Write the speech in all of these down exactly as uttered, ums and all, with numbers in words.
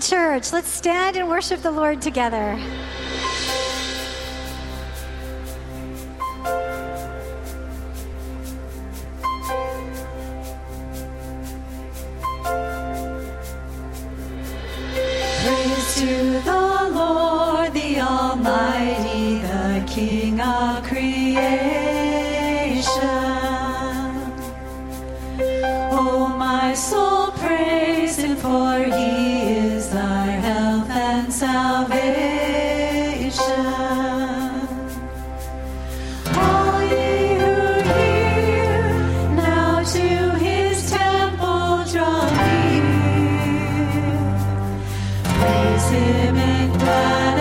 church. Let's stand and worship the Lord together. Praise to the Lord, the Almighty, the King of creation. Oh, my soul, praise Him, for He is thy health and salvation. All ye who hear, now to His temple draw near. Praise Him in glad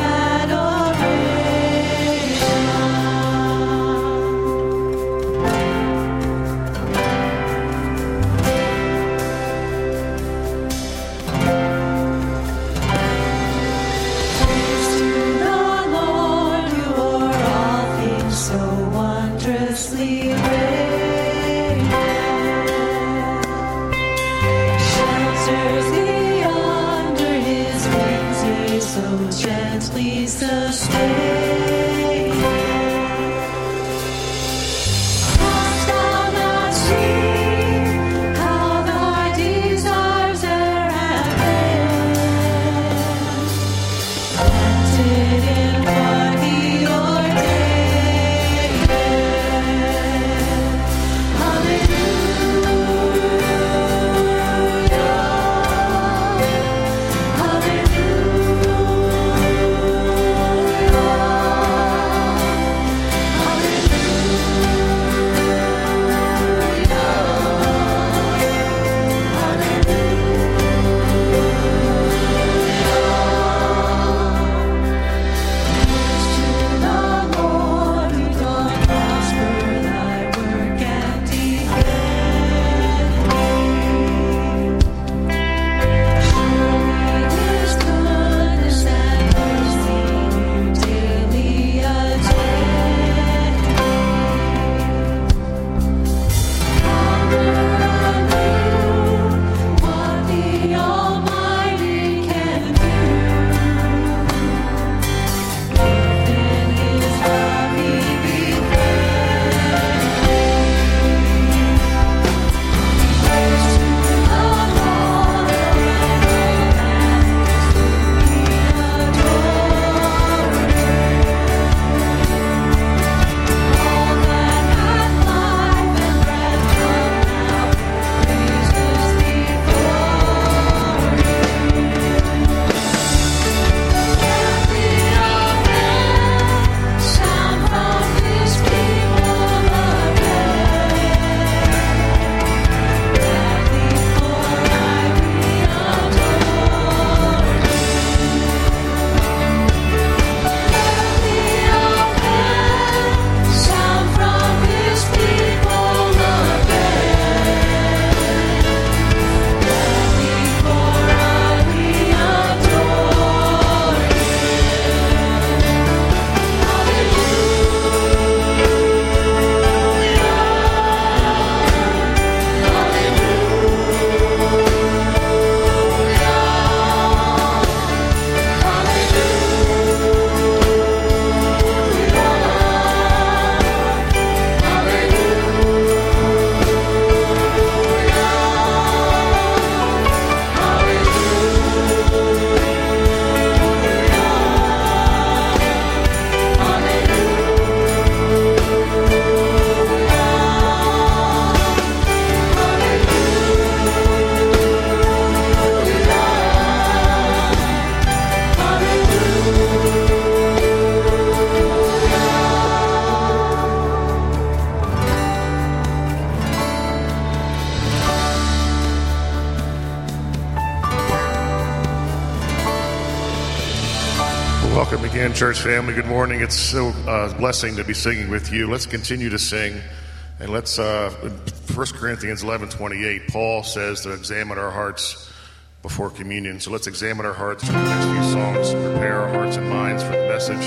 Welcome again, church family. Good morning. It's so uh, a blessing to be singing with you. Let's continue to sing. And let's, uh, First Corinthians eleven twenty-eight, Paul says to examine our hearts before communion. So let's examine our hearts for the next few songs, prepare our hearts and minds for the message,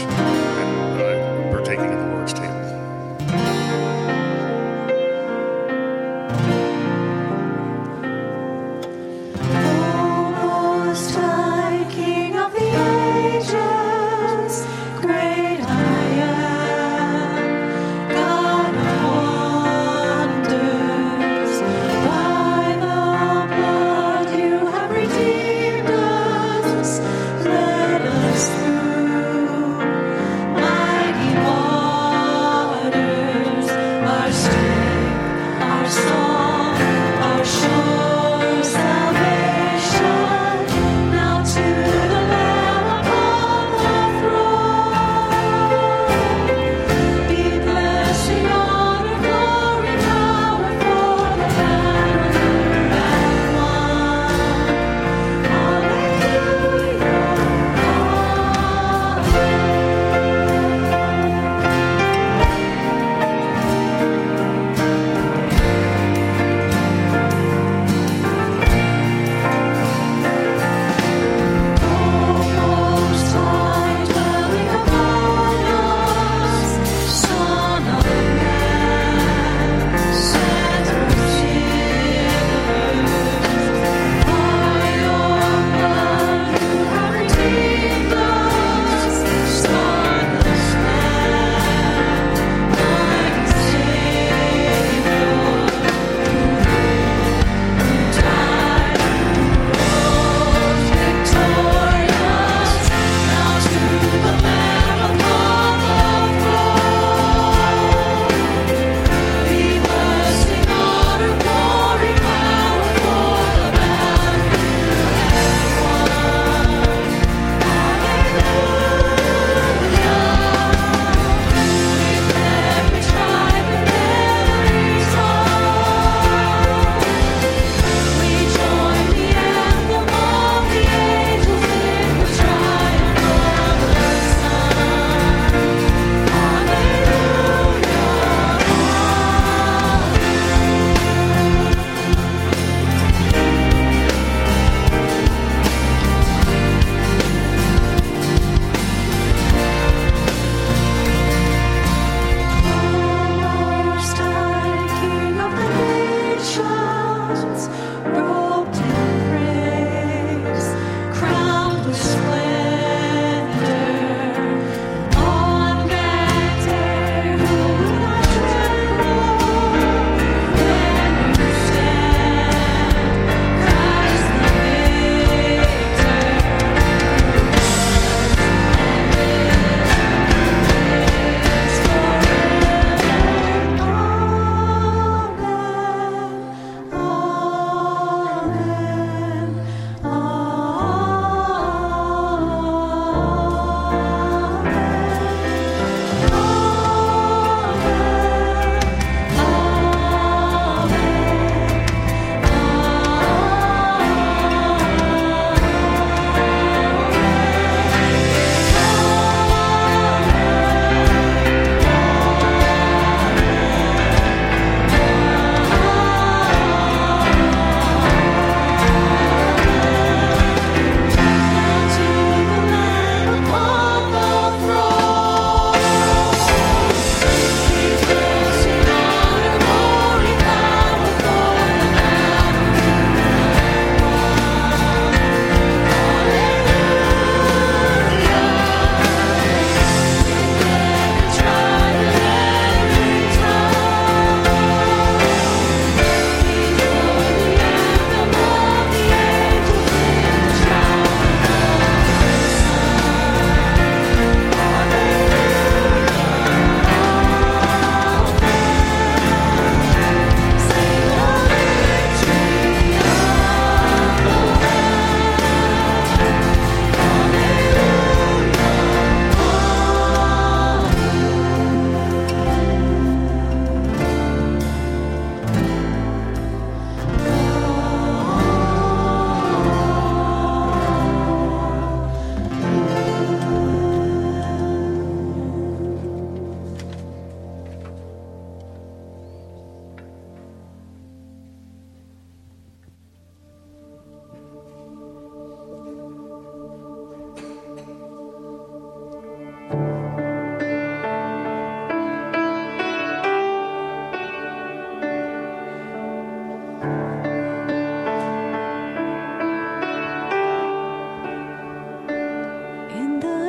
and uh, partaking of the Lord's table. Almost like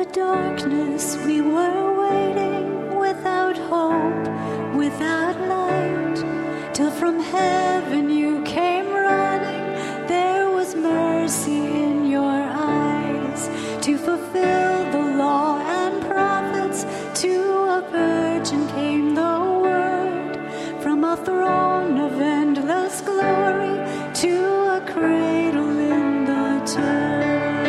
darkness we were waiting, without hope, without light, till from heaven you came running. There was mercy in your eyes to fulfill the law and prophets. To a virgin came the word, from a throne of endless glory to a cradle in the turf.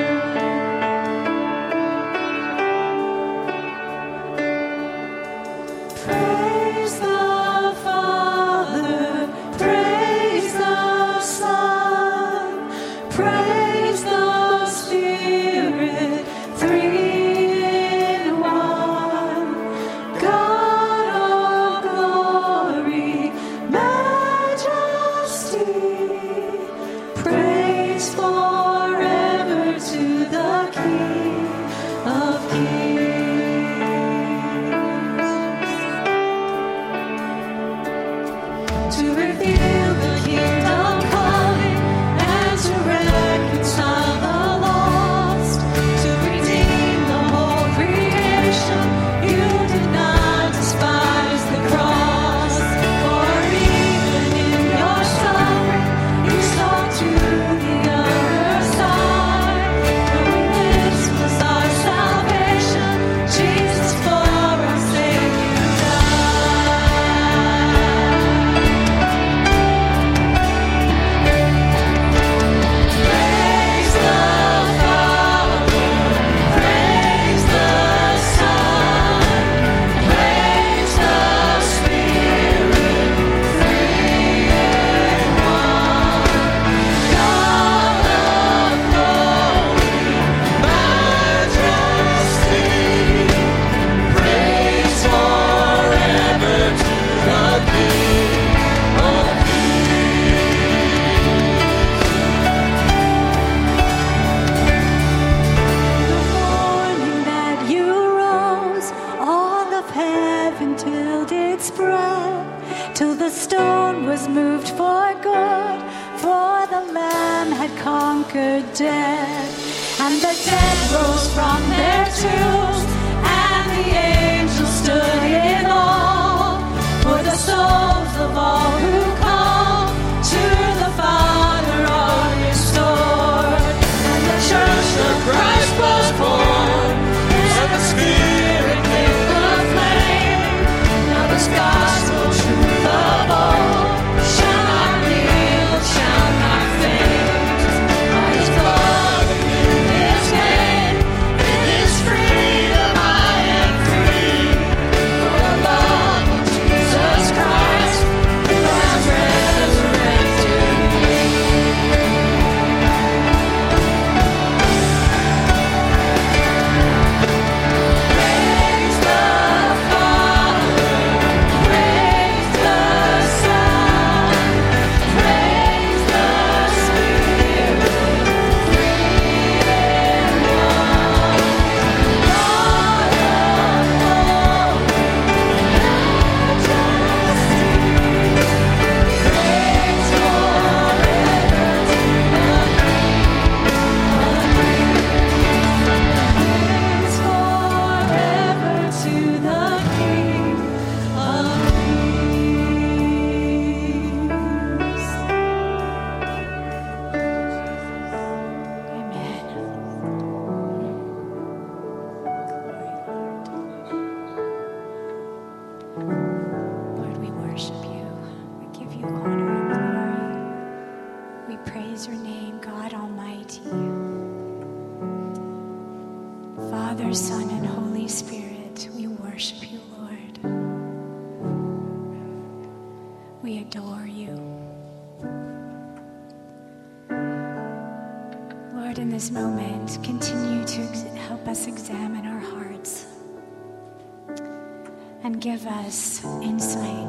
Give us insight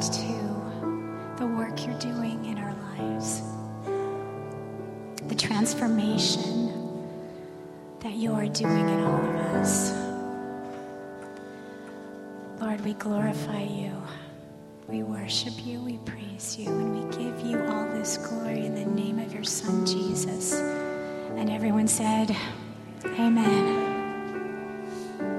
to the work you're doing in our lives, the transformation that you are doing in all of us. Lord, we glorify you, we worship you, we praise you, and we give you all this glory in the name of your Son, Jesus. And everyone said, amen.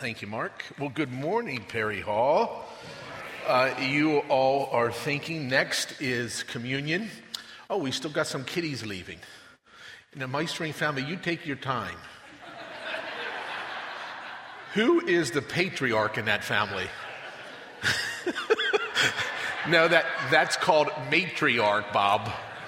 Thank you, Mark. Well, good morning, Perry Hall. Uh, you all are thinking next is communion. Oh, we still got some kiddies leaving. In the Meistering family, you take your time. Who is the patriarch in that family? No, that, that's called matriarch, Bob.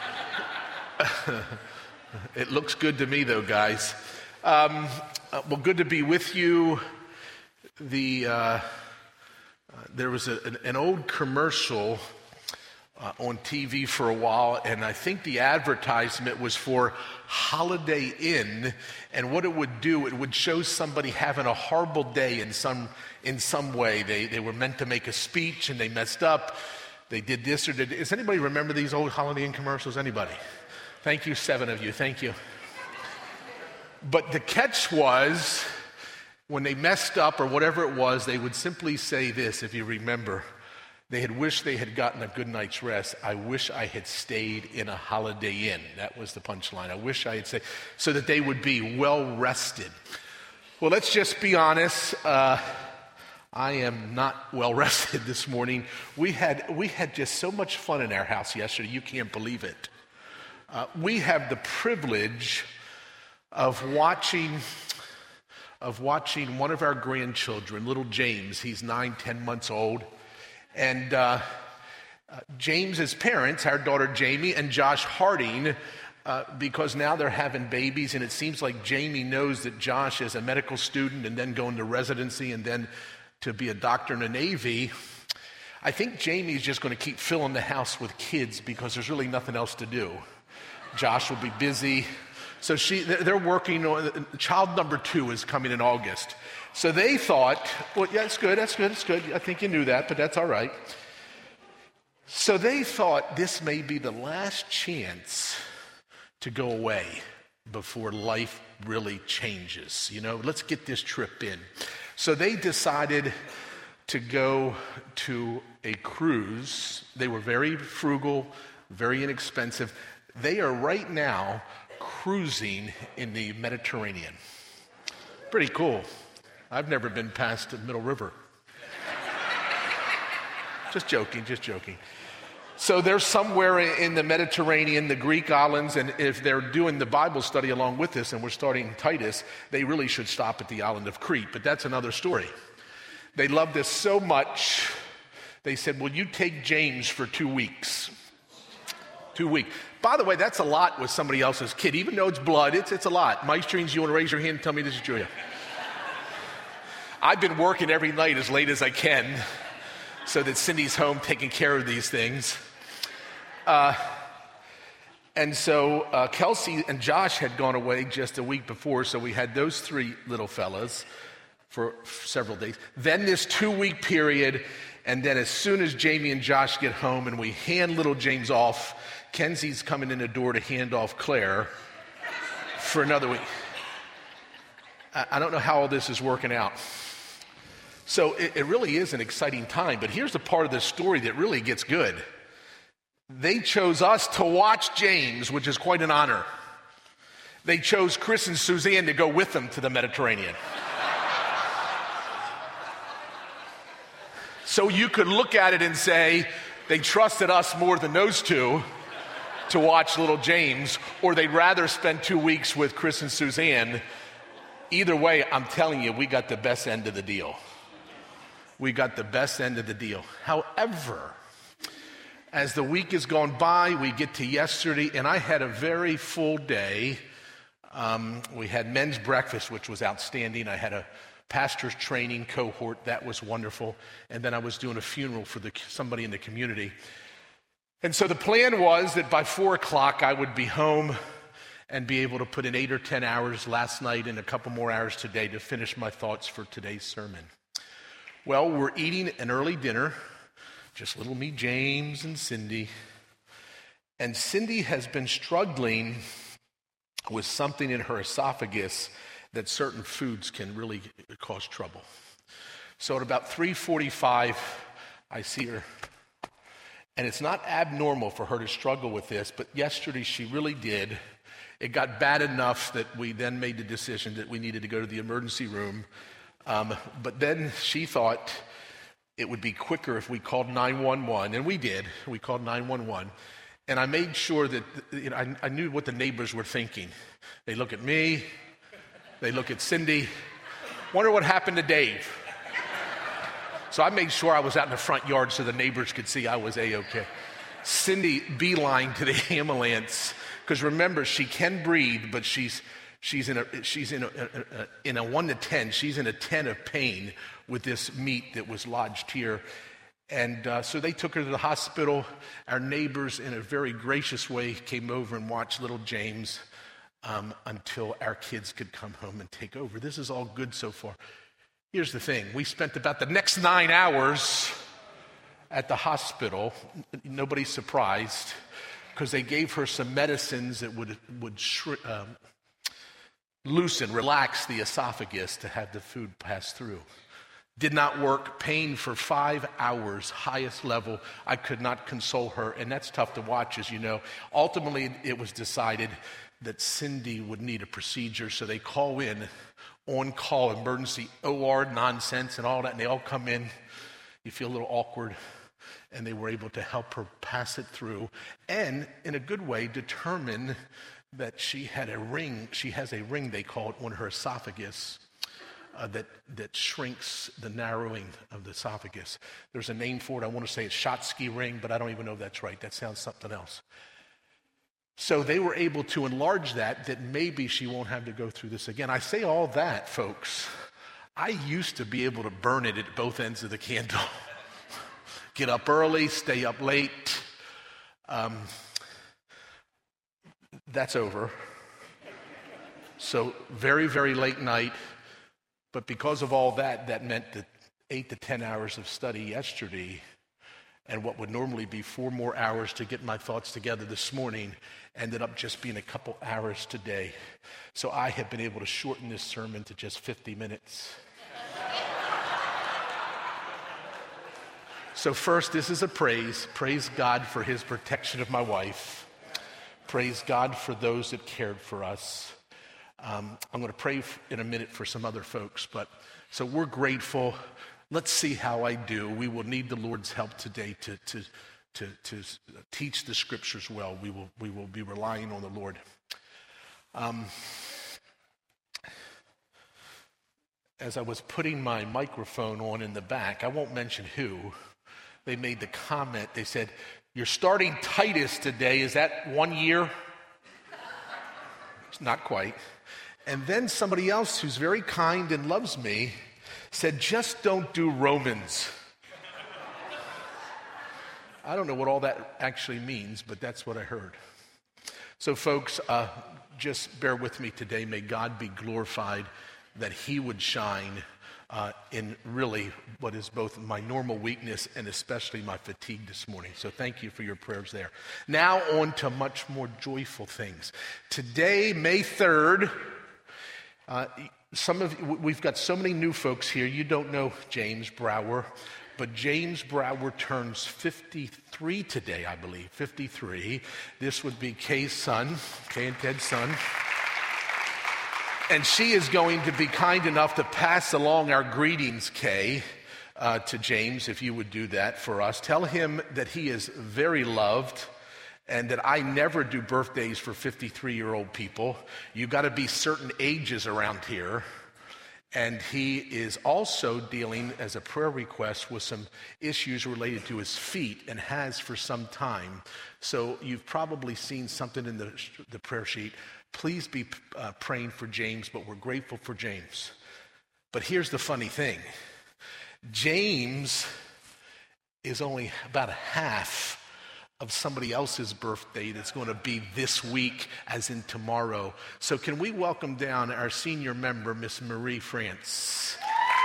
It looks good to me, though, guys. Um, uh, well, good to be with you. The uh, uh, there was a, an, an old commercial uh, on T V for a while, and I think the advertisement was for Holiday Inn. And what it would do, it would show somebody having a horrible day in some in some way. They they were meant to make a speech, and they messed up. They did this or did. Does anybody remember these old Holiday Inn commercials? Anybody? Thank you, seven of you. Thank you. But the catch was, when they messed up or whatever it was, they would simply say this, if you remember. They had wished they had gotten a good night's rest. I wish I had stayed in a Holiday Inn. That was the punchline. I wish I had stayed, so that they would be well rested. Well, let's just be honest. Uh, I am not well rested this morning. We had we had just so much fun in our house yesterday. You can't believe it. Uh, we have the privilege of watching of watching one of our grandchildren, little James. He's nine, ten months old. And uh, uh, James's parents, our daughter Jamie and Josh Harding, uh, because now they're having babies, and it seems like Jamie knows that Josh is a medical student and then going to residency and then to be a doctor in the Navy. I think Jamie's just going to keep filling the house with kids because there's really nothing else to do. Josh will be busy. So she, they're working on, child number two is coming in August. So they thought, well, yeah, that's good, that's good, that's good. I think you knew that, but that's all right. So they thought this may be the last chance to go away before life really changes. You know, let's get this trip in. So they decided to go to a cruise. They were very frugal, very inexpensive. They are right now cruising in the Mediterranean. Pretty cool. I've never been past the Middle River. Just joking, just joking. So they're somewhere in the Mediterranean, the Greek islands, and if they're doing the Bible study along with us, and we're starting Titus, they really should stop at the island of Crete, but that's another story. They loved us so much, they said, will you take James for two weeks? Two weeks. By the way, that's a lot with somebody else's kid. Even though it's blood, it's, it's a lot. Maestrines, you want to raise your hand and tell me this is Julia? I've been working every night as late as I can so that Cindy's home taking care of these things. Uh, and so uh, Kelsey and Josh had gone away just a week before, so we had those three little fellas for several days. Then this two-week period, and then as soon as Jamie and Josh get home and we hand little James off, Kenzie's coming in the door to hand off Claire for another week. I, I don't know how all this is working out. So it, it really is an exciting time, but here's the part of the story that really gets good. They chose us to watch James, which is quite an honor. They chose Chris and Suzanne to go with them to the Mediterranean. So you could look at it and say, they trusted us more than those two to watch little James, or they'd rather spend two weeks with Chris and Suzanne. Either way, I'm telling you, we got the best end of the deal. We got the best end of the deal. However, as the week has gone by, we get to yesterday, and I had a very full day. Um, we had men's breakfast, which was outstanding. I had a pastor's training cohort. That was wonderful. And then I was doing a funeral for the, somebody in the community. And so the plan was that by four o'clock, I would be home and be able to put in eight or ten hours last night and a couple more hours today to finish my thoughts for today's sermon. Well, we're eating an early dinner, just little me, James, and Cindy. And Cindy has been struggling with something in her esophagus that certain foods can really cause trouble. So at about three forty-five, I see her. And it's not abnormal for her to struggle with this, but yesterday she really did. It got bad enough that we then made the decision that we needed to go to the emergency room Um, but then she thought it would be quicker if we called nine one one, and we did. We called nine one one, and I made sure that, you know, I, I knew what the neighbors were thinking. They look at me, they look at Cindy, wonder what happened to Dave. So I made sure I was out in the front yard so the neighbors could see I was A-okay. Cindy beeline to the ambulance, because remember, she can breathe, but she's she's in a she's in a, a, a in a one to ten. She's in a ten of pain with this meat that was lodged here. And uh, so they took her to the hospital. Our neighbors, in a very gracious way, came over and watched little James um, until our kids could come home and take over. This is all good so far. Here's the thing. We spent about the next nine hours at the hospital. Nobody's surprised, because they gave her some medicines that would, would shri- um, loosen, relax the esophagus to have the food pass through. Did not work. Pain for five hours, highest level. I could not console her, and that's tough to watch, as you know. Ultimately, it was decided that Cindy would need a procedure, so they call in on-call emergency O R nonsense and all that, and they all come in. You feel a little awkward, and they were able to help her pass it through, and in a good way, determine that she had a ring. She has a ring, they call it, on her esophagus. Uh, that that shrinks the narrowing of the esophagus. There's a name for it. I want to say it's Schottky ring, but I don't even know if that's right. That sounds something else. So they were able to enlarge that, that maybe she won't have to go through this again. I say all that, folks. I used to be able to burn it at both ends of the candle. Get up early, stay up late. Um, that's over. So very, very late night. But because of all that, that meant that eight to ten hours of study yesterday, and what would normally be four more hours to get my thoughts together this morning, ended up just being a couple hours today. So I have been able to shorten this sermon to just fifty minutes. So first, this is a praise. Praise God for his protection of my wife. Praise God for those that cared for us. Um, I'm going to pray in a minute for some other folks, but so we're grateful. Let's see how I do. We will need the Lord's help today to to to, to teach the scriptures well. We will we will be relying on the Lord. Um, as I was putting my microphone on in the back, I won't mention who, they made the comment. They said, "You're starting Titus today. Is that one year?" It's not quite. And then somebody else who's very kind and loves me said, "Just don't do Romans." I don't know what all that actually means, but that's what I heard. So folks, uh, just bear with me today. May God be glorified, that he would shine uh, in really what is both my normal weakness and especially my fatigue this morning. So thank you for your prayers there. Now on to much more joyful things. Today, May third, Uh, some of we've got so many new folks here. You don't know James Brower, but James Brower turns fifty-three today, I believe. fifty-three. This would be Kay's son, Kay and Ted's son. And she is going to be kind enough to pass along our greetings, Kay, uh, to James, if you would do that for us. Tell him that he is very loved, and that I never do birthdays for fifty-three-year-old people. You got to be certain ages around here. And he is also dealing, as a prayer request, with some issues related to his feet, and has for some time. So you've probably seen something in the, the prayer sheet. Please be uh, praying for James, but we're grateful for James. But here's the funny thing. James is only about a half of somebody else's birthday that's going to be this week, as in tomorrow. So can we welcome down our senior member, Miss Marie France.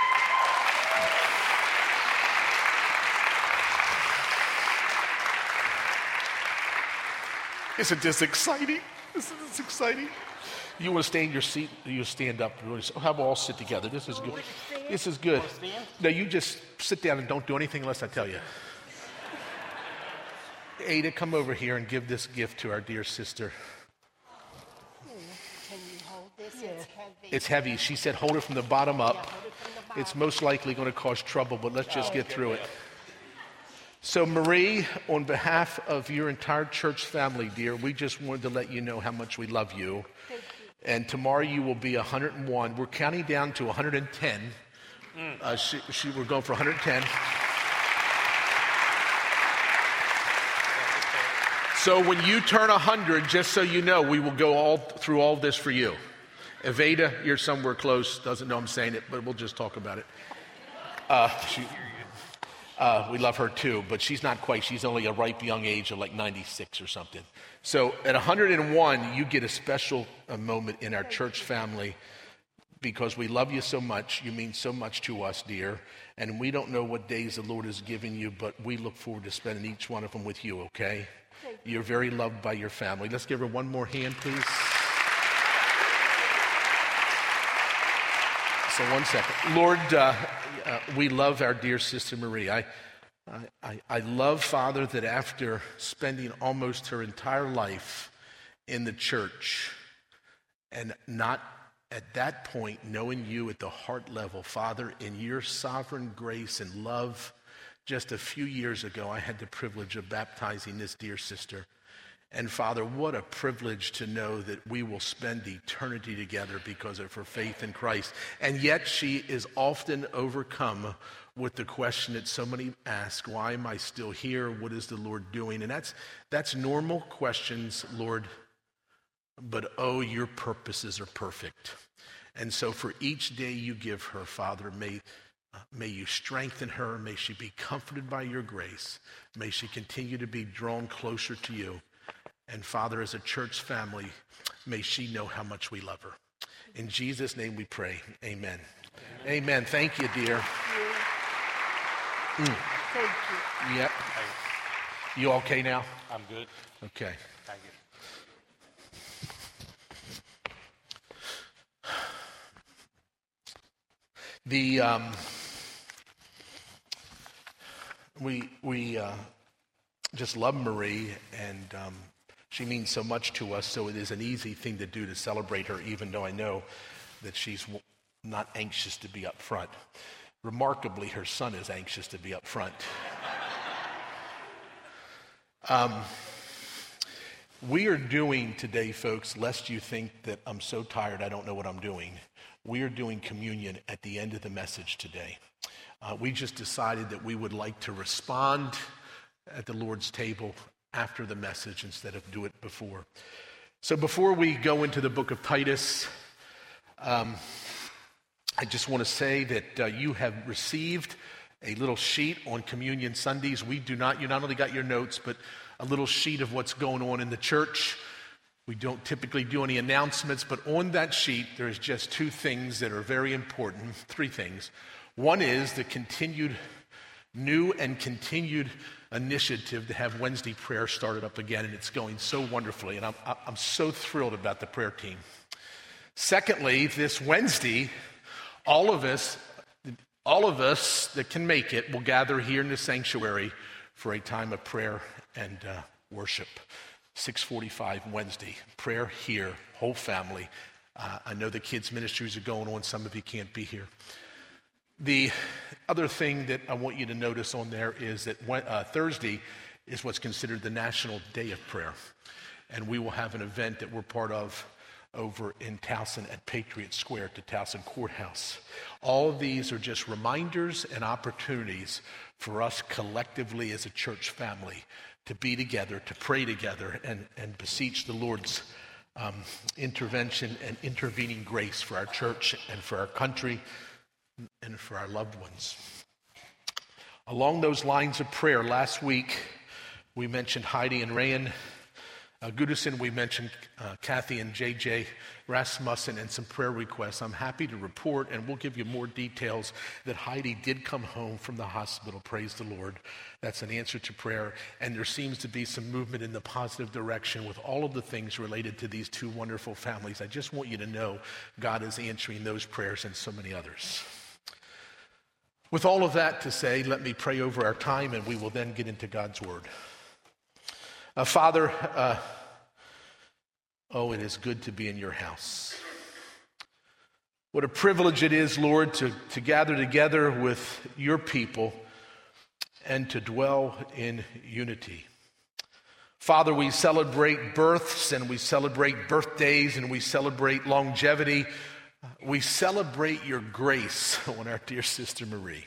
Isn't this exciting? Isn't this exciting? You want to stay in your seat? You stand up. How about all sit together? This is good. This is good. No, you just sit down and don't do anything unless I tell you. Ada, come over here and give this gift to our dear sister. Can you hold this? Yeah. It's heavy. It's heavy. She said hold it from the bottom up. Yeah, hold it from the It's most likely going to cause trouble, but let's just get through it. So Marie, on behalf of your entire church family, dear, we just wanted to let you know how much we love you. Thank you. And tomorrow you will be one hundred and one. We're counting down to one hundred ten. Mm. Uh, she, she, we're going for one hundred ten. So when you turn one hundred, just so you know, we will go all through all this for you. Evada, you're somewhere close, doesn't know I'm saying it, but we'll just talk about it. Uh, she, uh, we love her too, but she's not quite. She's only a ripe young age of like ninety-six or something. So at one hundred and one, you get a special uh, moment in our church family because we love you so much. You mean so much to us, dear. And we don't know what days the Lord is giving you, but we look forward to spending each one of them with you, okay? You. You're very loved by your family. Let's give her one more hand, please. So one second. Lord, uh, uh, we love our dear sister Marie. I, I, I love, Father, that after spending almost her entire life in the church and not at that point knowing you at the heart level, Father, in your sovereign grace and love, just a few years ago, I had the privilege of baptizing this dear sister. And Father, what a privilege to know that we will spend eternity together because of her faith in Christ. And yet she is often overcome with the question that so many ask, why am I still here? What is the Lord doing? And that's that's normal questions, Lord, but oh, your purposes are perfect. And so for each day you give her, Father, may, uh, may you strengthen her. May she be comforted by your grace. May she continue to be drawn closer to you. And Father, as a church family, may she know how much we love her. In Jesus' name we pray. Amen. Amen. Amen. Thank you, dear. Thank you. Mm. Thank you. Yep. You okay now? I'm good. Okay. Thank you. The um, we we uh, just love Marie, and um, she means so much to us. So it is an easy thing to do to celebrate her, even though I know that she's not anxious to be up front. Remarkably, her son is anxious to be up front. um, we are doing today, folks, lest you think that I'm so tired I don't know what I'm doing. We are doing communion at the end of the message today. Uh, we just decided that we would like to respond at the Lord's table after the message instead of do it before. So before we go into the book of Titus, um, I just want to say that uh, you have received a little sheet on Communion Sundays. We do not, you not only got your notes, but a little sheet of what's going on in the church. We don't typically do any announcements, but on that sheet, there's just two things that are very important, three things. One is the continued, new and continued initiative to have Wednesday prayer started up again, and it's going so wonderfully, and I'm, I'm so thrilled about the prayer team. Secondly, this Wednesday, all of us, all of us that can make it will gather here in the sanctuary for a time of prayer and uh, worship. six forty-five Wednesday, prayer here, whole family. Uh, I know the kids' ministries are going on. Some of you can't be here. The other thing that I want you to notice on there is that when, uh, Thursday is what's considered the National Day of Prayer. And we will have an event that we're part of over in Towson at Patriot Square to Towson Courthouse. All of these are just reminders and opportunities for us collectively as a church family to be together, to pray together, and, and beseech the Lord's um, intervention and intervening grace for our church and for our country and for our loved ones. Along those lines of prayer, last week we mentioned Heidi and Rayan uh, Goodison. We mentioned uh, Kathy and J J Rasmussen and some prayer requests. I'm happy to report, and we'll give you more details, that Heidi did come home from the hospital. Praise the Lord. That's an answer to prayer, and there seems to be some movement in the positive direction with all of the things related to these two wonderful families. I just want you to know God is answering those prayers and so many others. With all of that to say, let me pray over our time, and we will then get into God's Word. Uh, Father, uh, oh, it is good to be in your house. What a privilege it is, Lord, to, to gather together with your people and to dwell in unity. Father, we celebrate births and we celebrate birthdays and we celebrate longevity. We celebrate your grace on our dear sister Marie.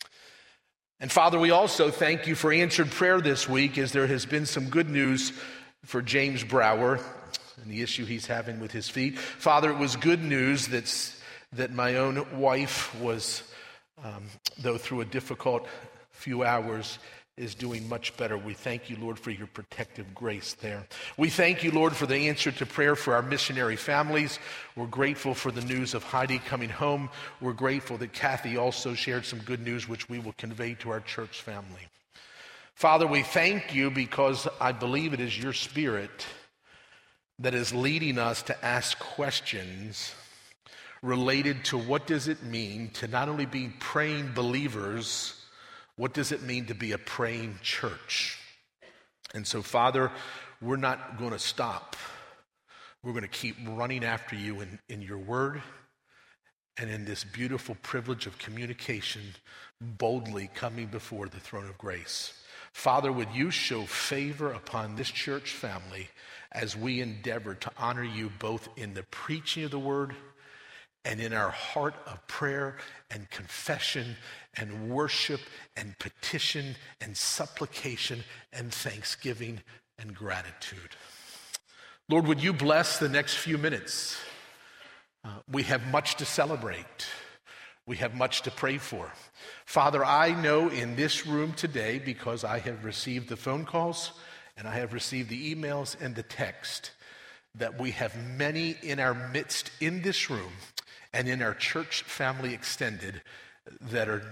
And Father, we also thank you for answered prayer this week, as there has been some good news for James Brower and the issue he's having with his feet. Father, it was good news that's, that my own wife was, um, though through a difficult few hours, is doing much better. We thank you, Lord, for your protective grace there. We thank you, Lord, for the answer to prayer for our missionary families. We're grateful for the news of Heidi coming home. We're grateful that Kathy also shared some good news, which we will convey to our church family. Father, we thank you because I believe it is your Spirit that is leading us to ask questions related to what does it mean to not only be praying believers, what does it mean to be a praying church? And so, Father, we're not going to stop. We're going to keep running after you in, in your word and in this beautiful privilege of communication, boldly coming before the throne of grace. Father, would you show favor upon this church family as we endeavor to honor you both in the preaching of the word and in our heart of prayer and confession and worship and petition and supplication and thanksgiving and gratitude. Lord, would you bless the next few minutes? Uh, we have much to celebrate. We have much to pray for. Father, I know in this room today, because I have received the phone calls and I have received the emails and the text, that we have many in our midst in this room and in our church family extended that are,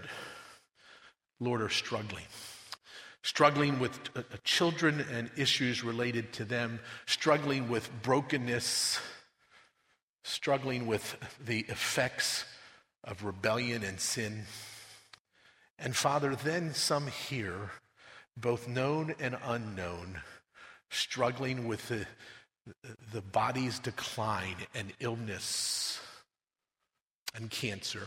Lord, are struggling. Struggling with uh, children and issues related to them, struggling with brokenness, struggling with the effects of rebellion and sin. And Father, then some here, both known and unknown, struggling with the, the body's decline and illness and cancer.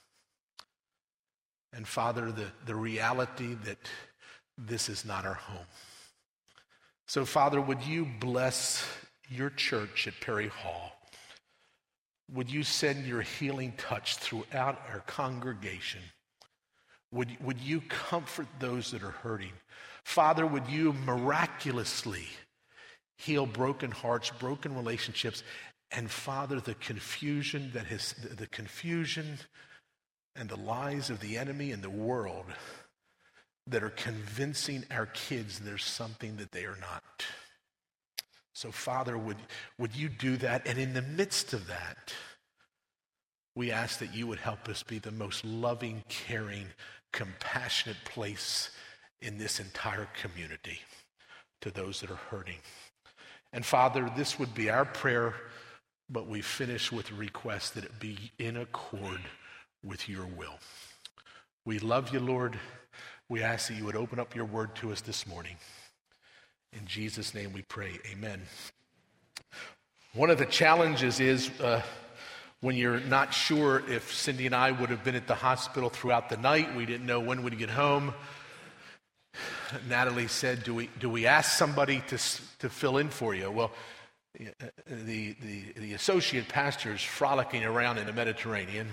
And Father, the, the reality that this is not our home. So Father, would you bless your church at Perry Hall? Would you send your healing touch throughout our congregation? Would, would you comfort those that are hurting? Father, would you miraculously heal broken hearts, broken relationships, and Father, the confusion that has, the confusion and the lies of the enemy and the world that are convincing our kids there's something that they are not. So Father, would, would you do that? And in the midst of that, we ask that you would help us be the most loving, caring, compassionate place in this entire community to those that are hurting. And Father, this would be our prayer, but we finish with a request that it be in accord with your will. We love you, Lord. We ask that you would open up your word to us this morning. In Jesus' name we pray, amen. One of the challenges is uh, when you're not sure if Cindy and I would have been at the hospital throughout the night. We didn't know when we'd get home. Natalie said, do we do we ask somebody to to fill in for you? Well, the, the, the associate pastor is frolicking around in the Mediterranean.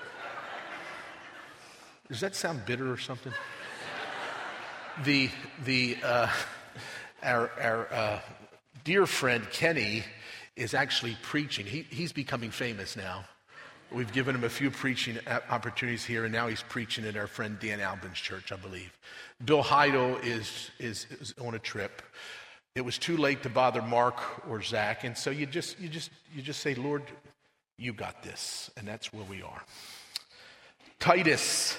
Does that sound bitter or something? The the uh, our our uh, dear friend Kenny is actually preaching. He he's becoming famous now. We've given him a few preaching opportunities here, and now he's preaching at our friend Dan Albin's church, I believe. Bill Heidel is, is is on a trip. It was too late to bother Mark or Zach, and so you just you just you just say, Lord, you got this, and that's where we are. Titus,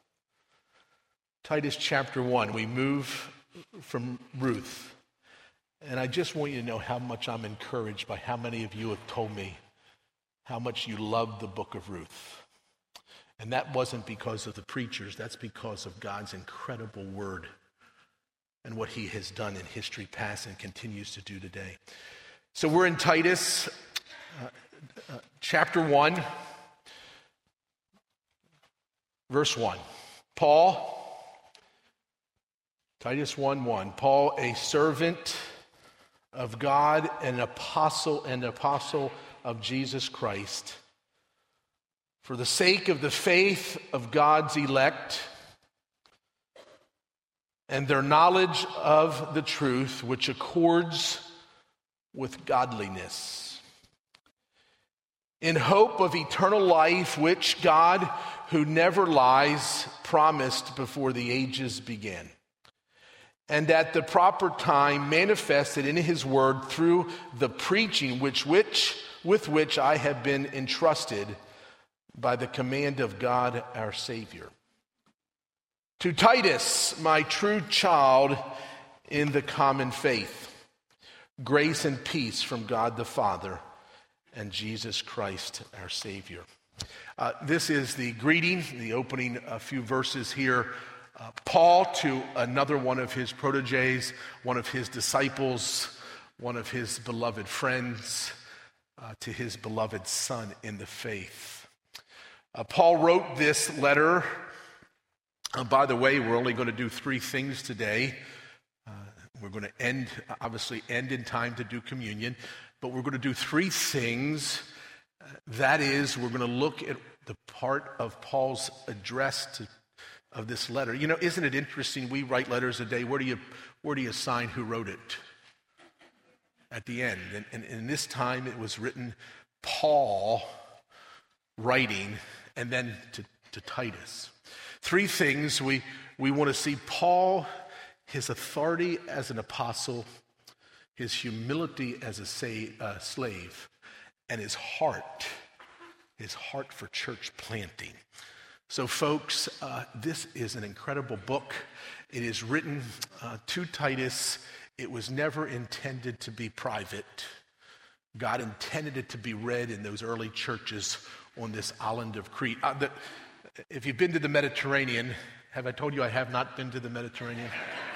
Titus chapter one. We move from Ruth, and I just want you to know how much I'm encouraged by how many of you have told me how much you love the book of Ruth. And that wasn't because of the preachers, that's because of God's incredible word and what he has done in history past and continues to do today. So we're in Titus uh, uh, chapter one. verse one. Paul, Titus one one, Paul, a servant of God, an apostle and apostle of Jesus Christ, for the sake of the faith of God's elect and their knowledge of the truth which accords with godliness, in hope of eternal life which God, who never lies, promised before the ages began, and at the proper time manifested in his word through the preaching which, which, with which I have been entrusted by the command of God our Savior. To Titus, my true child in the common faith, grace and peace from God the Father and Jesus Christ our Savior. Uh, this is the greeting, the opening a few verses here. Uh, Paul to another one of his proteges, one of his disciples, one of his beloved friends, uh, to his beloved son in the faith. Uh, Paul wrote this letter. Uh, by the way, we're only going to do three things today. Uh, we're going to end, obviously, end in time to do communion, but we're going to do three things. Uh, that is, we're going to look at the part of Paul's address to of this letter. You know, isn't it interesting? We write letters a day. Where do you where do you sign who wrote it? At the end. And, and, and this time it was written Paul writing, and then to, to Titus. Three things we, we want to see. Paul, his authority as an apostle, his humility as a say, uh, slave, and his heart, his heart for church planting. So folks, uh, this is an incredible book. It is written uh, to Titus. It was never intended to be private. God intended it to be read in those early churches on this island of Crete. Uh, the, if you've been to the Mediterranean, have I told you I have not been to the Mediterranean?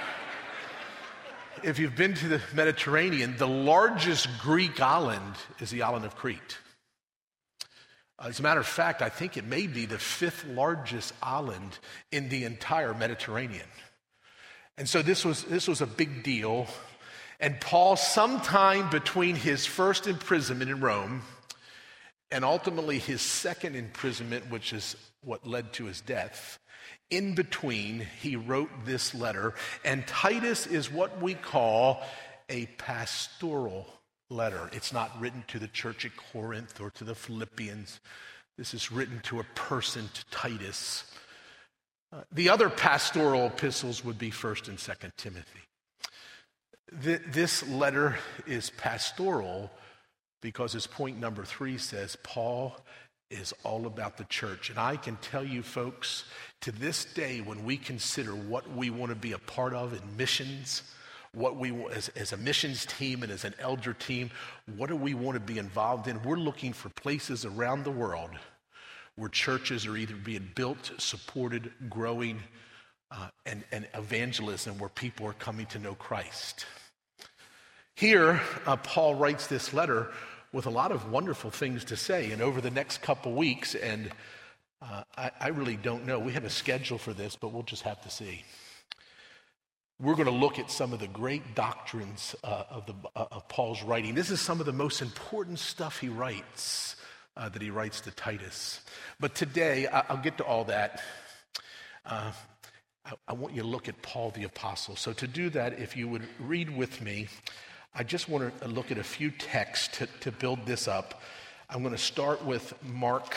If you've been to the Mediterranean, the largest Greek island is the island of Crete. As a matter of fact, I think it may be the fifth largest island in the entire Mediterranean. And so this was this was a big deal. And Paul, sometime between his first imprisonment in Rome and ultimately his second imprisonment, which is what led to his death, in between, he wrote this letter. And Titus is what we call a pastoral letter. It's not written to the church at Corinth or to the Philippians. This is written to a person, to Titus. Uh, the other pastoral epistles would be First and Second Timothy. Th- this letter is pastoral because, as point number three says, Paul is all about the church. And I can tell you, folks, to this day, when we consider what we want to be a part of in missions, what we as, as a missions team and as an elder team, what do we want to be involved in? We're looking for places around the world where churches are either being built, supported, growing, uh, and, and evangelism where people are coming to know Christ. Here, uh, Paul writes this letter with a lot of wonderful things to say. And over the next couple weeks, and uh, I, I really don't know, we have a schedule for this, but we'll just have to see. We're going to look at some of the great doctrines uh, of, the, uh, of Paul's writing. This is some of the most important stuff he writes, uh, that he writes to Titus. But today, I, I'll get to all that. Uh, I, I want you to look at Paul the Apostle. So to do that, if you would read with me, I just want to look at a few texts to, to build this up. I'm going to start with Mark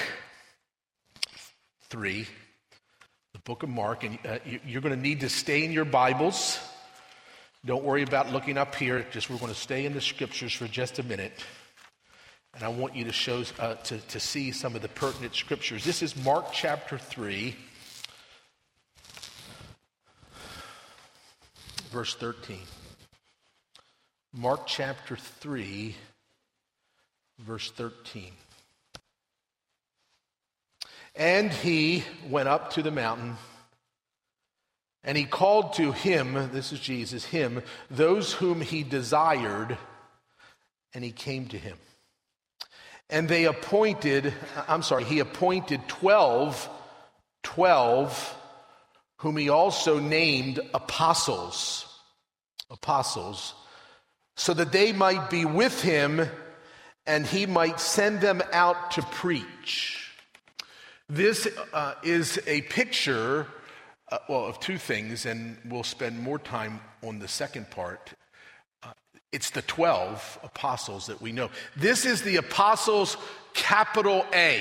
three. The book of Mark, and uh, you, you're going to need to stay in your Bibles. Don't worry about looking up here. Just we're going to stay in the scriptures for just a minute, and I want you to show uh, to to see some of the pertinent scriptures. This is Mark chapter three, verse thirteen. Mark chapter three, verse thirteen. And he went up to the mountain, and he called to him, this is Jesus, him, those whom he desired, and he came to him. And they appointed, I'm sorry, he appointed twelve, twelve, whom he also named apostles, apostles, so that they might be with him and he might send them out to preach. This uh, is a picture, uh, well, of two things, and we'll spend more time on the second part. Uh, it's the twelve apostles that we know. This is the apostles, capital A.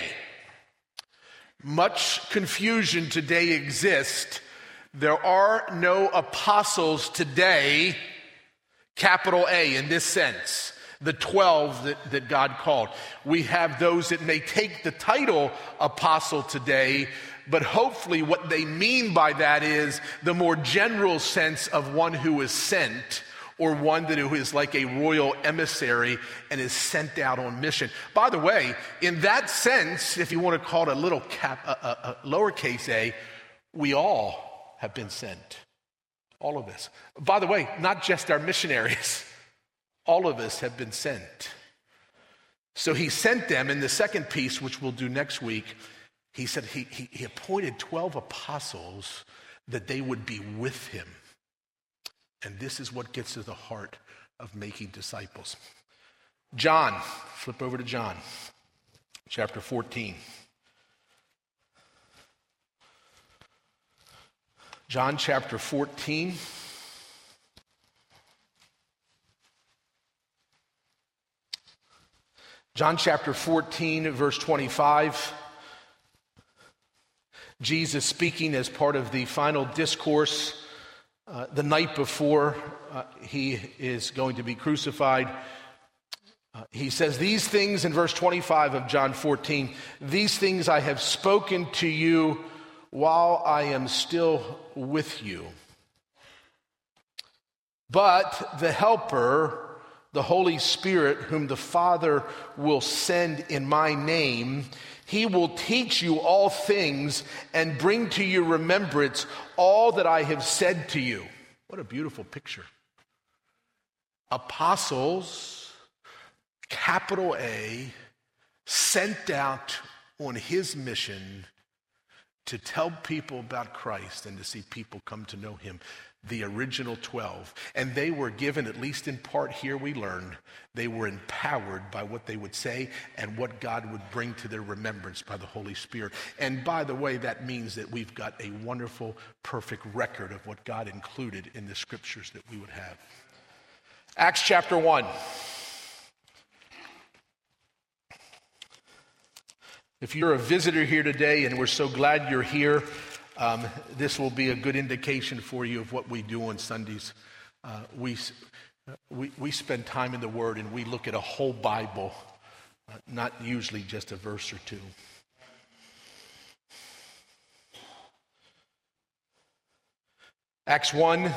Much confusion today exists. There are no apostles today, capital A, in this sense. The twelve that, that God called. We have those that may take the title apostle today, but hopefully what they mean by that is the more general sense of one who is sent, or one that who is like a royal emissary and is sent out on mission. By the way, in that sense, if you want to call it a little cap, a, a, a lowercase a, we all have been sent. All of us. By the way, not just our missionaries. All of us have been sent. So he sent them in the second piece, which we'll do next week. He said he, he, he appointed twelve apostles that they would be with him. And this is what gets to the heart of making disciples. John, flip over to John, chapter fourteen. John chapter fourteen. John chapter fourteen, verse twenty-five. Jesus speaking as part of the final discourse uh, the night before uh, he is going to be crucified. Uh, he says these things in verse twenty-five of John fourteen, "These things I have spoken to you while I am still with you. But the Helper, the Holy Spirit, whom the Father will send in my name, he will teach you all things and bring to your remembrance all that I have said to you." What a beautiful picture. Apostles, capital A, sent out on his mission to tell people about Christ and to see people come to know him. The original twelve. And they were given, at least in part here we learned, they were empowered by what they would say and what God would bring to their remembrance by the Holy Spirit. And by the way, that means that we've got a wonderful, perfect record of what God included in the scriptures that we would have. Acts chapter one. If you're a visitor here today, and we're so glad you're here, Um, this will be a good indication for you of what we do on Sundays. Uh, we, we, we spend time in the Word and we look at a whole Bible, uh, not usually just a verse or two. Acts one,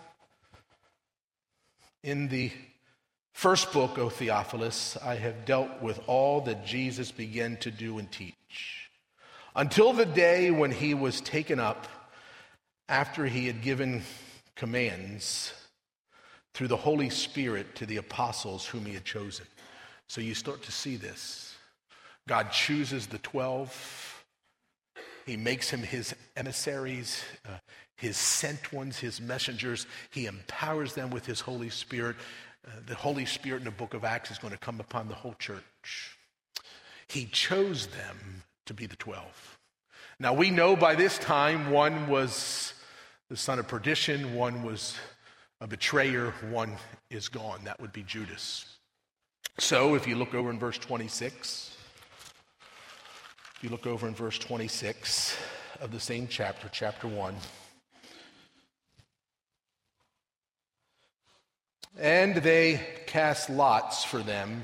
in the first book, O Theophilus, I have dealt with all that Jesus began to do and teach, until the day when he was taken up, after he had given commands through the Holy Spirit to the apostles whom he had chosen. So you start to see this. God chooses the twelve. He makes him his emissaries, uh, his sent ones, his messengers. He empowers them with his Holy Spirit. Uh, the Holy Spirit in the book of Acts is going to come upon the whole church. He chose them to be the twelve. Now we know by this time one was the son of perdition, one was a betrayer, one is gone. That would be Judas. So if you look over in verse twenty-six, if you look over in verse twenty-six of the same chapter, chapter one. And they cast lots for them,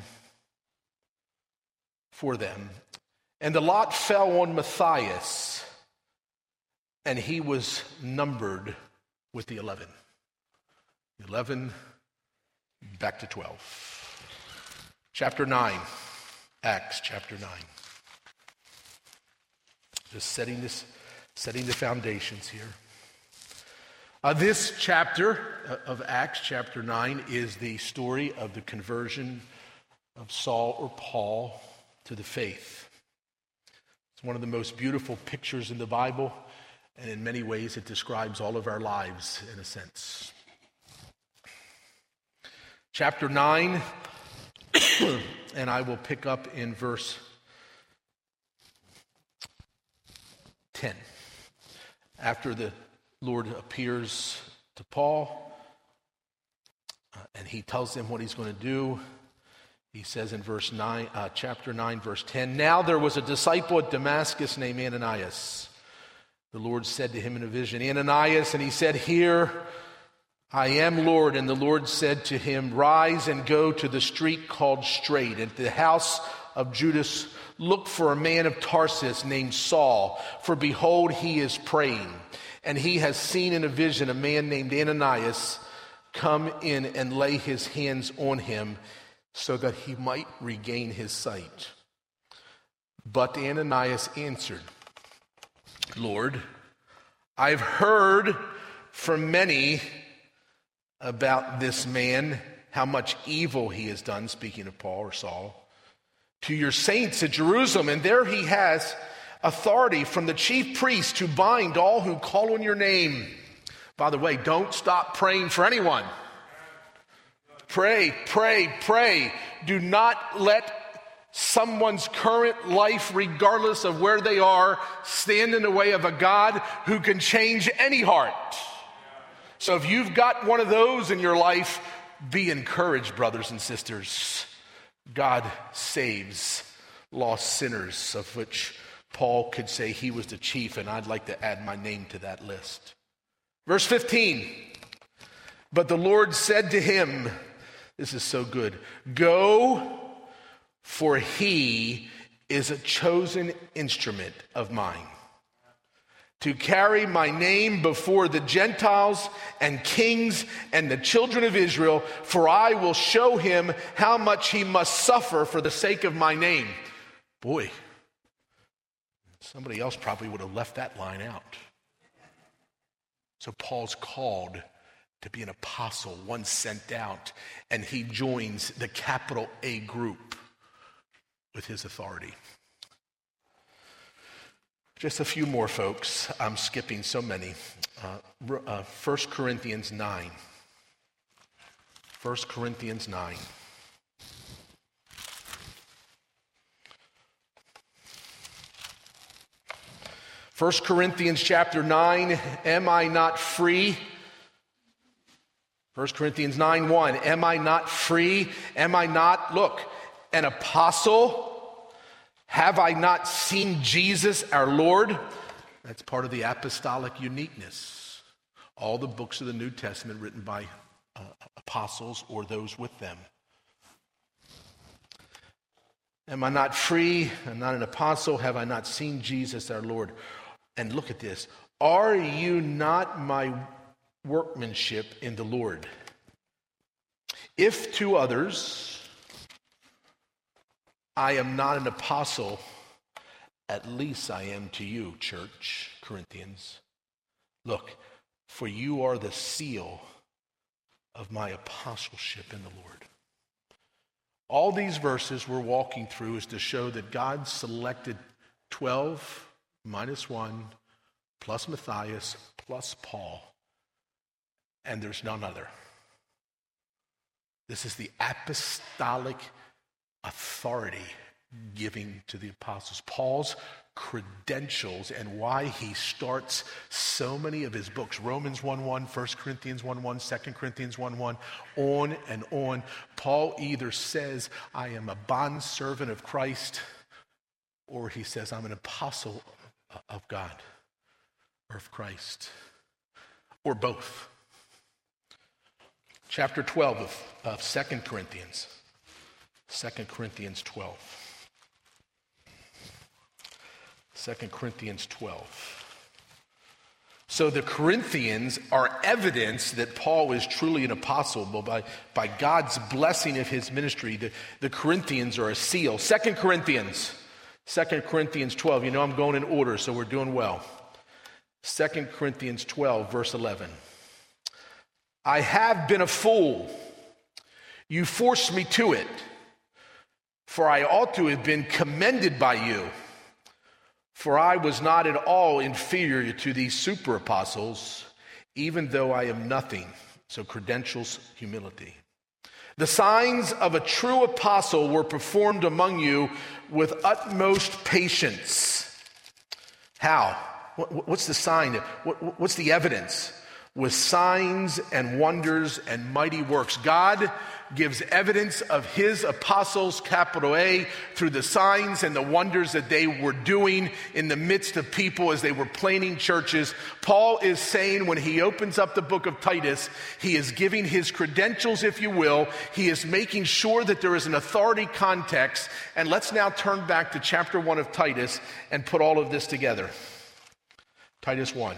for them. And the lot fell on Matthias, and he was numbered with the eleven. Eleven, back to twelve. Chapter nine, Acts chapter nine. Just setting this, setting the foundations here. Uh, this chapter of Acts, chapter nine, is the story of the conversion of Saul or Paul to the faith. It's one of the most beautiful pictures in the Bible, and in many ways it describes all of our lives in a sense. Chapter nine, and I will pick up in verse ten. After the Lord appears to Paul, uh, and he tells him what he's going to do, he says in verse nine, uh, chapter nine, verse ten, "Now there was a disciple at Damascus named Ananias. The Lord said to him in a vision, 'Ananias,' and he said, 'Here I am, Lord.' And the Lord said to him, 'Rise and go to the street called Straight, and to the house of Judas look for a man of Tarsus named Saul, for behold, he is praying. And he has seen in a vision a man named Ananias come in and lay his hands on him so that he might regain his sight.' But Ananias answered, 'Lord, I've heard from many about this man, how much evil he has done,'" speaking of Paul or Saul, "'to your saints at Jerusalem, and there he has authority from the chief priest to bind all who call on your name.'" By the way, don't stop praying for anyone. Pray, pray, pray. Do not let someone's current life, regardless of where they are, stand in the way of a God who can change any heart. So if you've got one of those in your life, be encouraged, brothers and sisters. God saves lost sinners, of which Paul could say he was the chief, and I'd like to add my name to that list. Verse fifteen, "But the Lord said to him," this is so good, "Go, for he is a chosen instrument of mine, to carry my name before the Gentiles and kings and the children of Israel, for I will show him how much he must suffer for the sake of my name." Boy, somebody else probably would have left that line out. So Paul's called to be an apostle, one sent out, and he joins the capital A group with his authority. Just a few more, folks. I'm skipping so many. Uh, uh, First Corinthians nine. First Corinthians nine. First Corinthians chapter nine, "Am I not free?" First Corinthians nine one, "Am I not free? Am I not, look, an apostle? Have I not seen Jesus our Lord?" That's part of the apostolic uniqueness. All the books of the New Testament written by uh, apostles or those with them. "Am I not free? I'm not an apostle. Have I not seen Jesus our Lord?" And look at this. "Are you not my workmanship in the Lord? If to others I am not an apostle, at least I am to you," church, Corinthians. "Look, for you are the seal of my apostleship in the Lord." All these verses we're walking through is to show that God selected twelve minus one, plus Matthias, plus Paul, and there's none other. This is the apostolic authority giving to the apostles. Paul's credentials and why he starts so many of his books, Romans one one, First Corinthians one one, Second Corinthians one one, on and on. Paul either says, "I am a bondservant of Christ," or he says, "I'm an apostle of God or of Christ," or both. Chapter twelve of, of Second Corinthians. Second Corinthians twelve. Second Corinthians twelve. So the Corinthians are evidence that Paul is truly an apostle. But by, by God's blessing of his ministry, the, the Corinthians are a seal. Second Corinthians. Second Corinthians twelve. You know I'm going in order, so we're doing well. Second Corinthians twelve, verse eleven. "I have been a fool. You forced me to it. For I ought to have been commended by you. For I was not at all inferior to these super apostles, even though I am nothing. So credentials, humility. The signs of a true apostle were performed among you with utmost patience. How? What's the sign? What's the evidence? With signs and wonders and mighty works. God gives evidence of his apostles, capital A, through the signs and the wonders that they were doing in the midst of people as they were planting churches. Paul is saying when he opens up the book of Titus, he is giving his credentials, if you will. He is making sure that there is an authority context. And let's now turn back to chapter one of Titus and put all of this together. Titus one.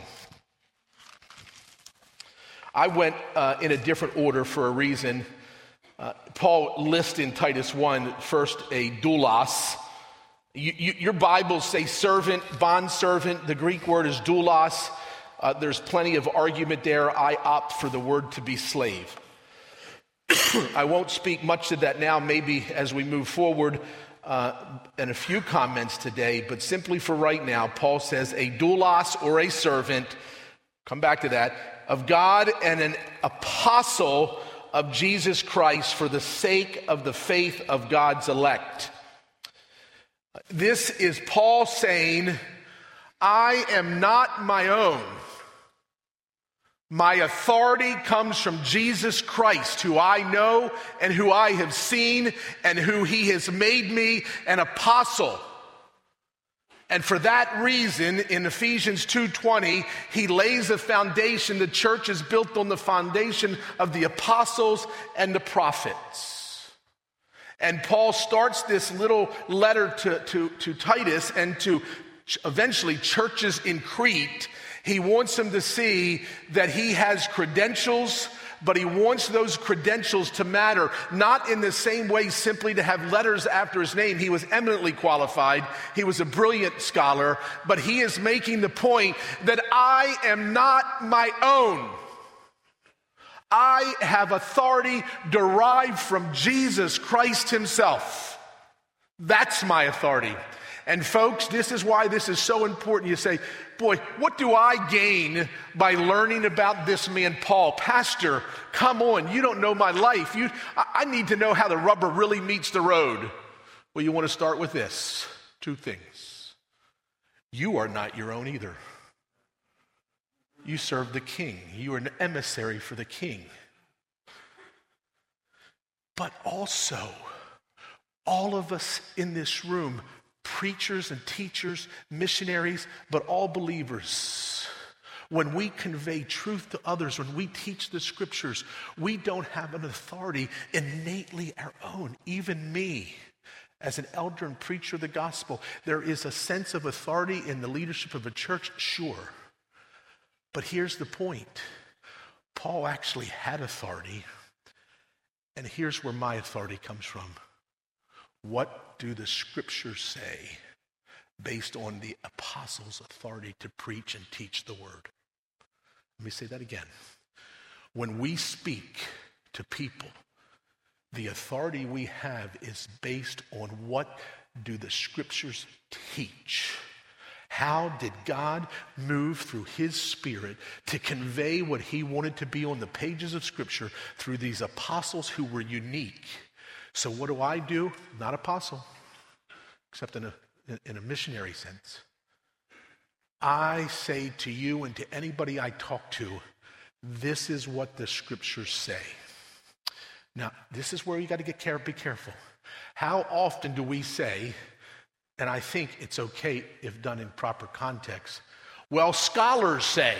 I went uh, in a different order for a reason. Uh, Paul lists in Titus one, first a doulos. You, you, your Bibles say servant, bondservant. The Greek word is doulos. Uh, there's plenty of argument there. I opt for the word to be slave. I won't speak much to that now, maybe as we move forward, uh, and a few comments today, but simply for right now, Paul says a doulos or a servant, come back to that, of God and an apostle of Jesus Christ for the sake of the faith of God's elect. This is Paul saying, I am not my own. My authority comes from Jesus Christ, who I know and who I have seen and who he has made me an apostle. And for that reason, in Ephesians two twenty, he lays a foundation. The church is built on the foundation of the apostles and the prophets. And Paul starts this little letter to, to, to Titus and to eventually churches in Crete. He wants them to see that he has credentials, but he wants those credentials to matter, not in the same way simply to have letters after his name. He was eminently qualified. He was a brilliant scholar, but he is making the point that I am not my own. I have authority derived from Jesus Christ himself. That's my authority. And folks, this is why this is so important. You say, boy, what do I gain by learning about this man, Paul? Pastor, come on, you don't know my life. You, I, I need to know how the rubber really meets the road. Well, you want to start with this. Two things. You are not your own either. You serve the king. You are an emissary for the king. But also, all of us in this room, preachers and teachers, missionaries, but all believers, when we convey truth to others, when we teach the scriptures, we don't have an authority innately our own. Even me, as an elder and preacher of the gospel, there is a sense of authority in the leadership of a church, sure. But here's the point. Paul actually had authority, and here's where my authority comes from. What do the scriptures say based on the apostles' authority to preach and teach the word? Let me say that again. When we speak to people, the authority we have is based on what do the scriptures teach. How did God move through his Spirit to convey what he wanted to be on the pages of Scripture through these apostles who were unique? So what do I do? Not apostle, except in a, in a missionary sense. I say to you and to anybody I talk to, this is what the scriptures say. Now, this is where you got to get care, be careful. How often do we say, and I think it's okay if done in proper context, well, scholars say,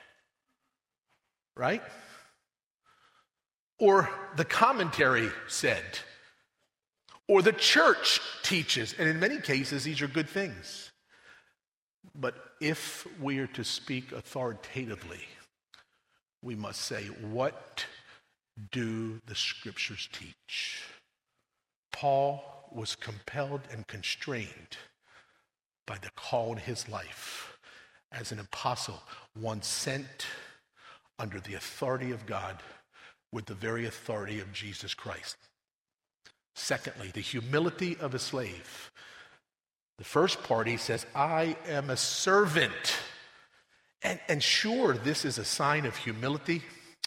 right? Or the commentary said, or the church teaches, and in many cases, these are good things. But if we are to speak authoritatively, we must say, what do the scriptures teach? Paul was compelled and constrained by the call in his life as an apostle, one sent under the authority of God with the very authority of Jesus Christ. Secondly, the humility of a slave. The first part, he says, I am a servant. And, and sure, this is a sign of humility.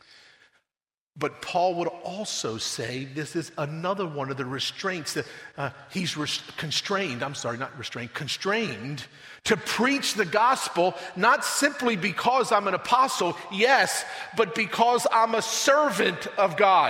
But Paul would also say this is another one of the restraints that uh, he's res- constrained, I'm sorry, not restrained, constrained to preach the gospel, not simply because I'm an apostle, yes, but because I'm a servant of God.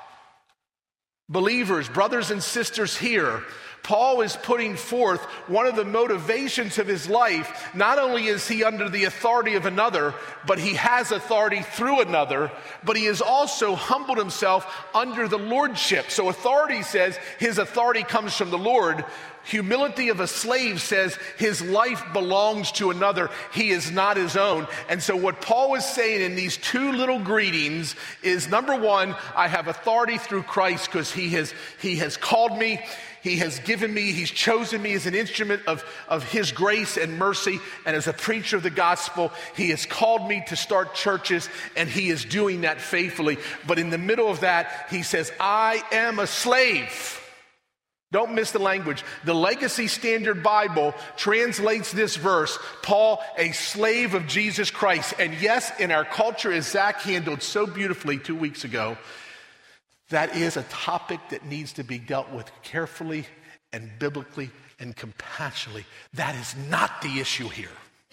Believers, brothers and sisters here, Paul is putting forth one of the motivations of his life. Not only is he under the authority of another, but he has authority through another, but he has also humbled himself under the lordship. So authority says his authority comes from the Lord. Humility of a slave says his life belongs to another. He is not his own. And so what Paul is saying in these two little greetings is, number one, I have authority through Christ because he has, he has called me. He has given me, he's chosen me as an instrument of, of his grace and mercy. And as a preacher of the gospel, he has called me to start churches, and he is doing that faithfully. But in the middle of that, he says, I am a slave. Don't miss the language. The Legacy Standard Bible translates this verse, Paul, a slave of Jesus Christ. And yes, in our culture, as Zach handled so beautifully two weeks ago, that is a topic that needs to be dealt with carefully and biblically and compassionately. That is not the issue here.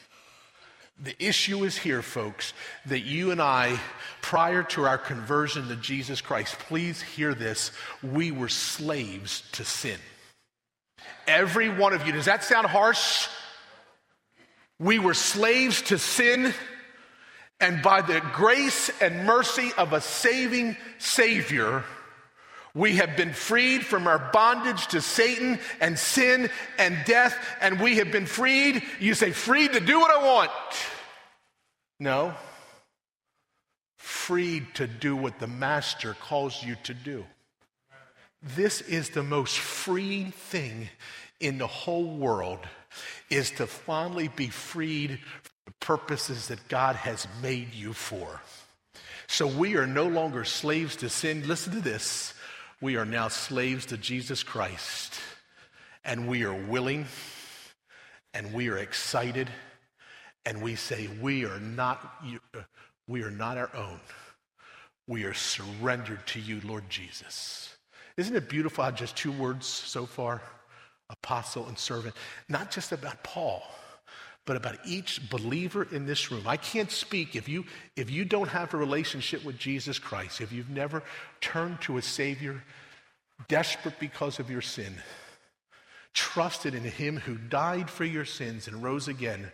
The issue is here, folks, that you and I, prior to our conversion to Jesus Christ, please hear this, we were slaves to sin. Every one of you. Does that sound harsh? We were slaves to sin, and by the grace and mercy of a saving Savior, we have been freed from our bondage to Satan and sin and death, and we have been freed, you say, freed to do what I want. No. Freed to do what the Master calls you to do. This is the most freeing thing in the whole world, is to finally be freed from the purposes that God has made you for. So we are no longer slaves to sin. Listen to this. We are now slaves to Jesus Christ, and we are willing, and we are excited, and we say we are not we are not our own. We are surrendered to you, Lord Jesus. Isn't it beautiful how just two words so far, apostle and servant, not just about Paul, but about each believer in this room. I can't speak if you if you don't have a relationship with Jesus Christ, if you've never turned to a Savior, desperate because of your sin, trusted in him who died for your sins and rose again,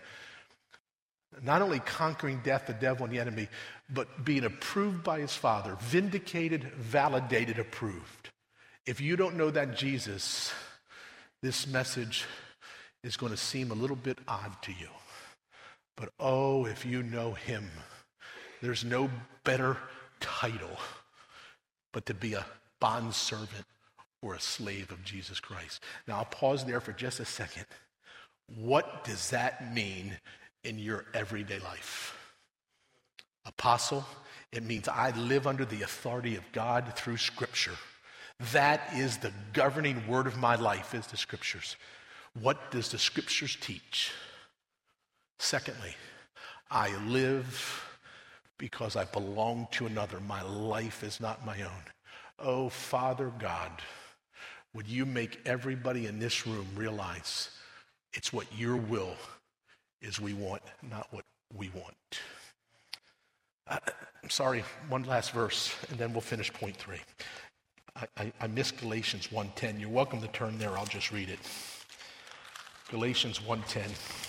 not only conquering death, the devil, and the enemy, but being approved by his Father, vindicated, validated, approved. If you don't know that Jesus, this message is going to seem a little bit odd to you. But oh, if you know him, there's no better title but to be a bondservant or a slave of Jesus Christ. Now, I'll pause there for just a second. What does that mean in your everyday life? Apostle, it means I live under the authority of God through Scripture. That is the governing word of my life, is the Scriptures. What does the Scriptures teach? Secondly, I live because I belong to another. My life is not my own. Oh, Father God, would you make everybody in this room realize it's what your will is we want, not what we want. I, I'm sorry, one last verse, and then we'll finish point three. I, I, I missed Galatians one ten. You're welcome to turn there. I'll just read it. Galatians one ten.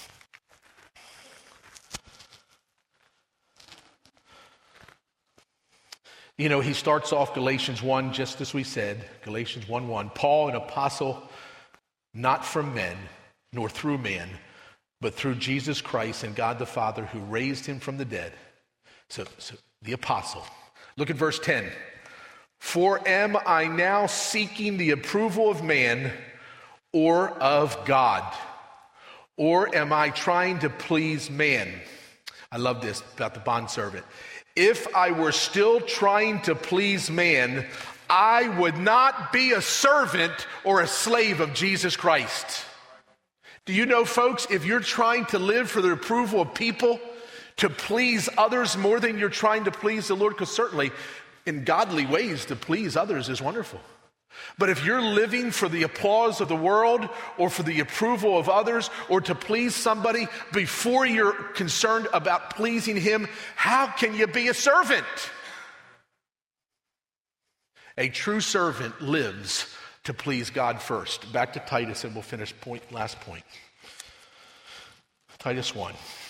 You know, he starts off Galatians one, just as we said, Galatians one one. Paul, an apostle, not from men, nor through man, but through Jesus Christ and God the Father who raised him from the dead. So, so the apostle. Look at verse ten. For am I now seeking the approval of man or of God? Or am I trying to please man? I love this about the bondservant. If I were still trying to please man, I would not be a servant or a slave of Jesus Christ. Do you know, folks, if you're trying to live for the approval of people, to please others more than you're trying to please the Lord, because certainly in godly ways to please others is wonderful. But if you're living for the applause of the world or for the approval of others or to please somebody before you're concerned about pleasing him, how can you be a servant? A true servant lives to please God first. Back to Titus and we'll finish point, last point. Titus one.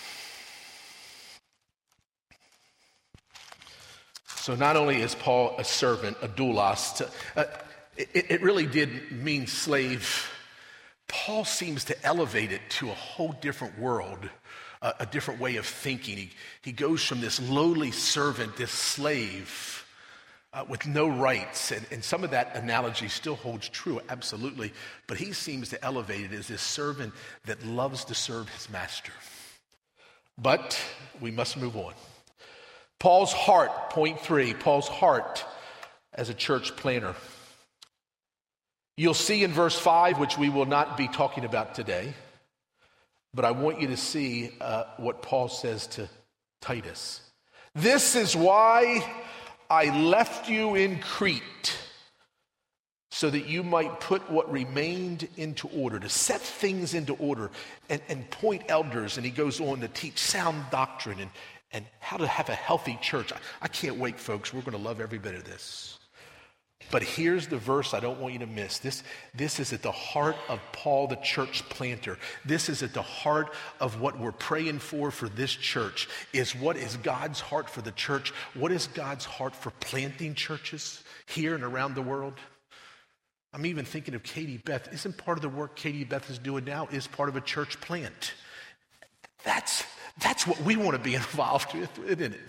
So not only is Paul a servant, a doulos, to, uh, it, it really did mean slave. Paul seems to elevate it to a whole different world, uh, a different way of thinking. He, he goes from this lowly servant, this slave, uh, with no rights, and, and some of that analogy still holds true, absolutely, but he seems to elevate it as this servant that loves to serve his master. But we must move on. Paul's heart, point three, Paul's heart as a church planner. You'll see in verse five, which we will not be talking about today, but I want you to see uh, what Paul says to Titus. This is why I left you in Crete, so that you might put what remained into order, to set things into order and, and point elders. And he goes on to teach sound doctrine and and how to have a healthy church. I, I can't wait, folks. We're going to love every bit of this. But here's the verse I don't want you to miss. This, this is at the heart of Paul, the church planter. This is at the heart of what we're praying for for this church, is what is God's heart for the church? What is God's heart for planting churches here and around the world? I'm even thinking of Katie Beth. Isn't part of the work Katie Beth is doing now is part of a church plant? That's That's what we want to be involved with, isn't it?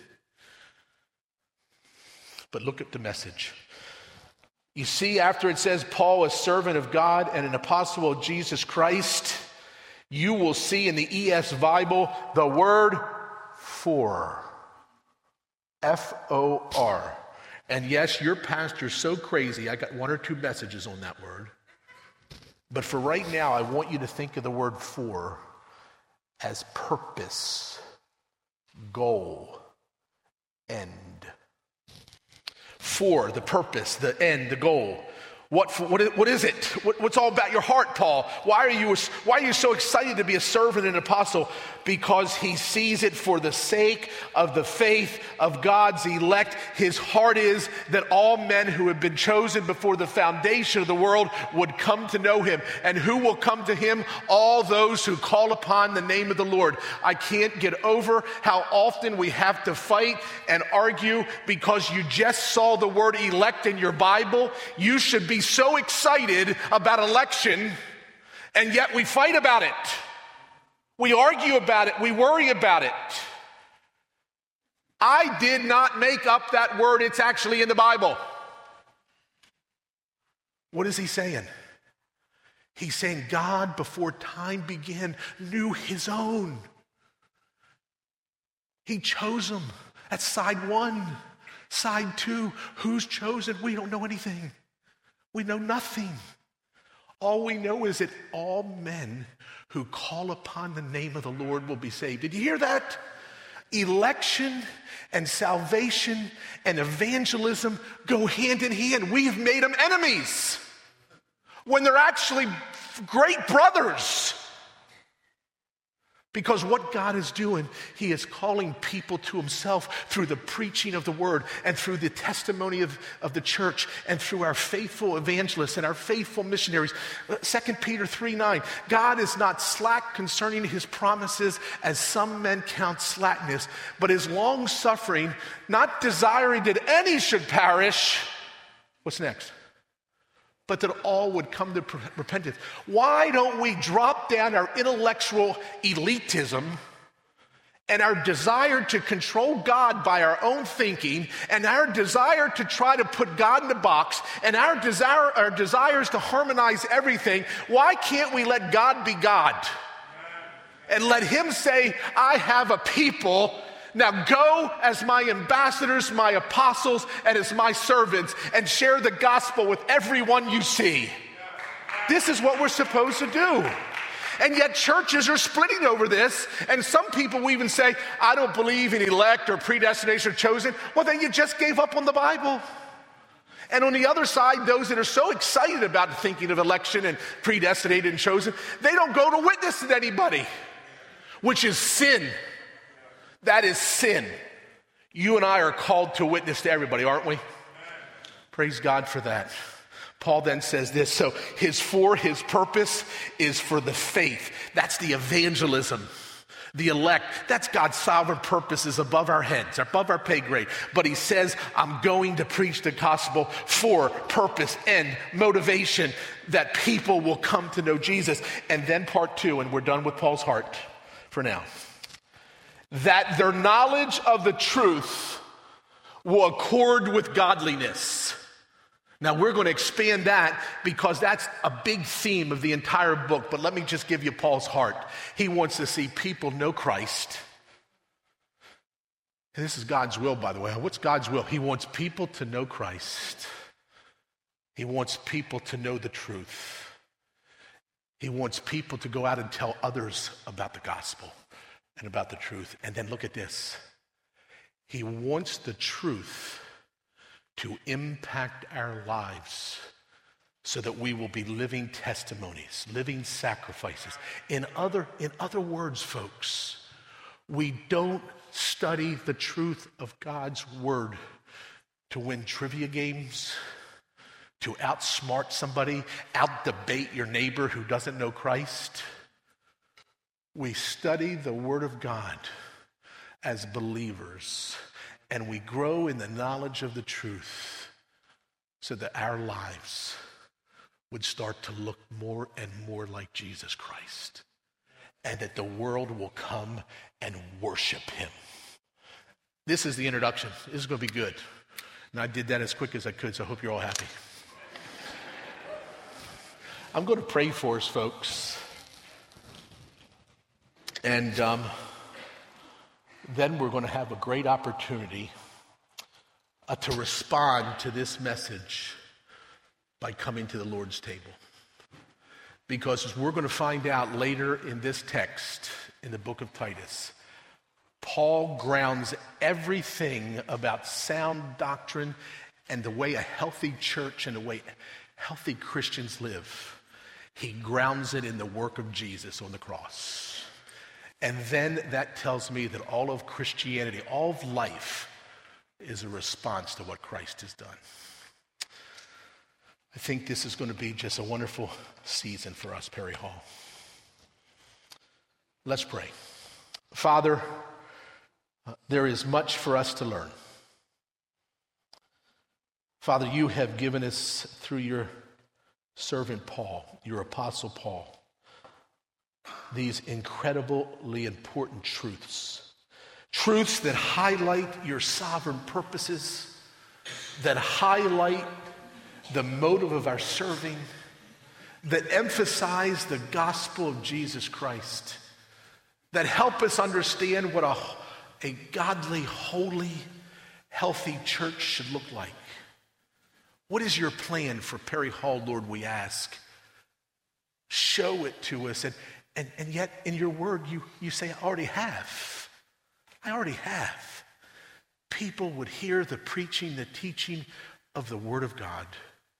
But look at the message. You see, after it says Paul, a servant of God and an apostle of Jesus Christ, you will see in the E S V Bible the word for. F O R. And yes, your pastor's so crazy, I got one or two messages on that word. But for right now, I want you to think of the word for as purpose, goal, end. For, the purpose, the end, the goal. What, what, what is it? What, what's all about your heart, Paul? Why are you, why are you so excited to be a servant and an apostle? Because he sees it for the sake of the faith of God's elect. His heart is that all men who have been chosen before the foundation of the world would come to know him. And who will come to him? All those who call upon the name of the Lord. I can't get over how often we have to fight and argue because you just saw the word elect in your Bible. You should be so excited about election, and yet we fight about it. We argue about it. We worry about it. I did not make up that word. It's actually in the Bible. What is he saying? He's saying God, before time began, knew his own. He chose them. That's side one. Side two, who's chosen? We don't know anything. We know nothing. All we know is that all men who call upon the name of the Lord will be saved. Did you hear that? Election and salvation and evangelism go hand in hand. We have made them enemies when they're actually great brothers. Because what God is doing, he is calling people to himself through the preaching of the word and through the testimony of, of the church and through our faithful evangelists and our faithful missionaries. Second Peter three nine, God is not slack concerning his promises as some men count slackness, but is long-suffering, not desiring that any should perish. What's next? But that all would come to repentance. Why don't we drop down our intellectual elitism and our desire to control God by our own thinking and our desire to try to put God in a box and our desire, our desires to harmonize everything? Why can't we let God be God and let him say, I have a people. Now go as my ambassadors, my apostles, and as my servants and share the gospel with everyone you see. This is what we're supposed to do. And yet churches are splitting over this, and some people will even say, I don't believe in elect or predestination or chosen. Well, then you just gave up on the Bible. And on the other side, those that are so excited about thinking of election and predestinated and chosen, they don't go to witness to anybody, which is sin. That is sin. You and I are called to witness to everybody, aren't we? Praise God for that. Paul then says this, so his for, his purpose is for the faith. That's the evangelism. The elect, that's God's sovereign purposes above our heads, above our pay grade. But he says, I'm going to preach the gospel for purpose and motivation that people will come to know Jesus. And then part two, and we're done with Paul's heart for now. That their knowledge of the truth will accord with godliness. Now, we're going to expand that because that's a big theme of the entire book. But let me just give you Paul's heart. He wants to see people know Christ. And this is God's will, by the way. What's God's will? He wants people to know Christ. He wants people to know the truth. He wants people to go out and tell others about the gospel and about the truth. And then look at this. He wants the truth to impact our lives so that we will be living testimonies, living sacrifices. In other, in other words, folks, we don't study the truth of God's word to win trivia games, to outsmart somebody, out-debate your neighbor who doesn't know Christ. We study the word of God as believers, and we grow in the knowledge of the truth so that our lives would start to look more and more like Jesus Christ, and that the world will come and worship him. This is the introduction. This is going to be good. And I did that as quick as I could, so I hope you're all happy. I'm going to pray for us, folks. And um, then we're going to have a great opportunity uh, to respond to this message by coming to the Lord's table. Because as we're going to find out later in this text, in the book of Titus, Paul grounds everything about sound doctrine and the way a healthy church and the way healthy Christians live. He grounds it in the work of Jesus on the cross. And then that tells me that all of Christianity, all of life, is a response to what Christ has done. I think this is going to be just a wonderful season for us, Perry Hall. Let's pray. Father, uh, there is much for us to learn. Father, you have given us through your servant Paul, your apostle Paul, these incredibly important truths. Truths that highlight your sovereign purposes, that highlight the motive of our serving, that emphasize the gospel of Jesus Christ, that help us understand what a, a godly, holy, healthy church should look like. What is your plan for Perry Hall, Lord, we ask? Show it to us. And, and, and yet in your word, you, you say, I already have. I already have. People would hear the preaching, the teaching of the word of God.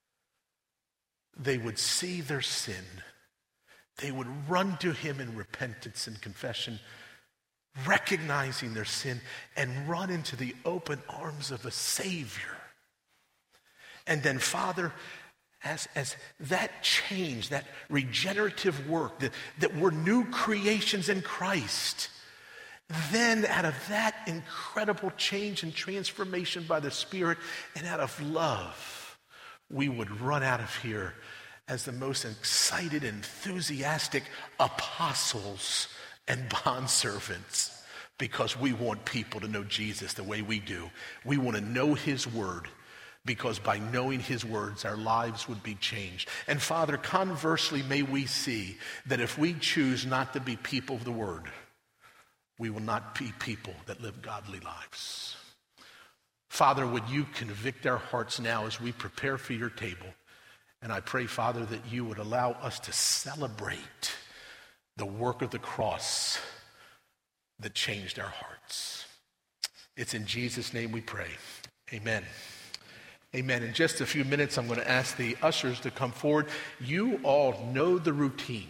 They would see their sin. They would run to him in repentance and confession, recognizing their sin, and run into the open arms of a Savior. And then, Father, as, as that change, that regenerative work, that, that we're new creations in Christ, then out of that incredible change and transformation by the Spirit and out of love, we would run out of here as the most excited, enthusiastic apostles and bondservants, because we want people to know Jesus the way we do. We want to know his word, because by knowing his words, our lives would be changed. And Father, conversely, may we see that if we choose not to be people of the word, we will not be people that live godly lives. Father, would you convict our hearts now as we prepare for your table? And I pray, Father, that you would allow us to celebrate the work of the cross that changed our hearts. It's in Jesus' name we pray. Amen. Amen. In just a few minutes, I'm going to ask the ushers to come forward. You all know the routine,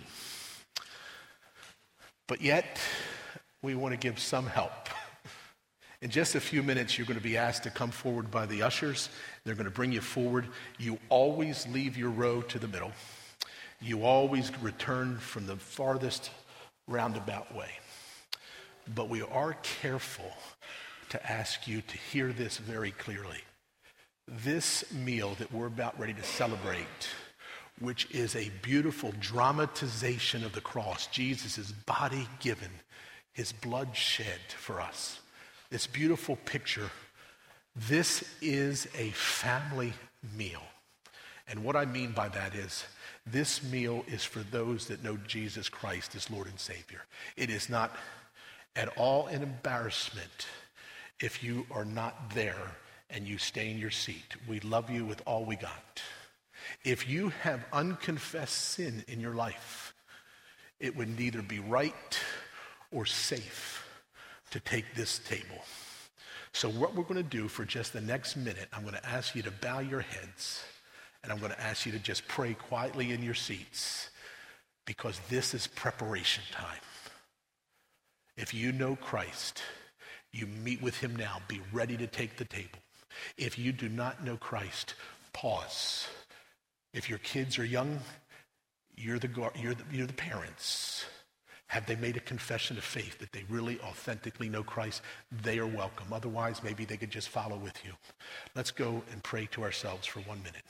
but yet we want to give some help. In just a few minutes, you're going to be asked to come forward by the ushers. They're going to bring you forward. You always leave your row to the middle. You always return from the farthest roundabout way. But we are careful to ask you to hear this very clearly. This meal that we're about ready to celebrate, which is a beautiful dramatization of the cross, Jesus' body given, his blood shed for us. This beautiful picture, this is a family meal. And what I mean by that is, this meal is for those that know Jesus Christ as Lord and Savior. It is not at all an embarrassment if you are not there and you stay in your seat. We love you with all we got. If you have unconfessed sin in your life, it would neither be right or safe to take this table. So what we're going to do for just the next minute, I'm going to ask you to bow your heads, and I'm going to ask you to just pray quietly in your seats, because this is preparation time. If you know Christ, you meet with him now. Be ready to take the table. If you do not know Christ, pause. If your kids are young, you're the, you're the, you're the parents. Have they made a confession of faith that they really authentically know Christ? They are welcome. Otherwise, maybe they could just follow with you. Let's go and pray to ourselves for one minute.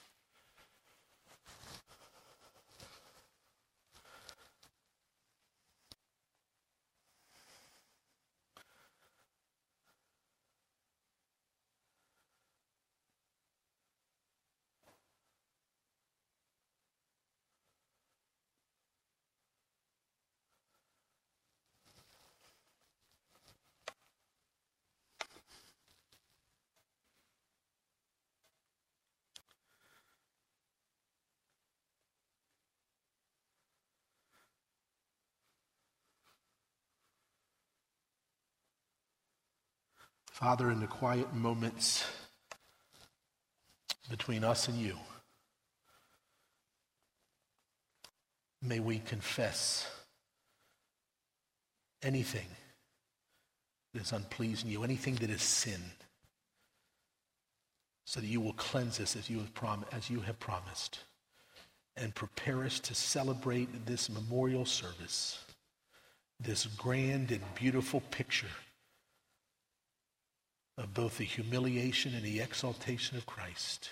Father, in the quiet moments between us and you, may we confess anything that is unpleasing to you, anything that is sin, so that you will cleanse us as you have prom- as you have promised, and prepare us to celebrate this memorial service, this grand and beautiful picture of both the humiliation and the exaltation of Christ,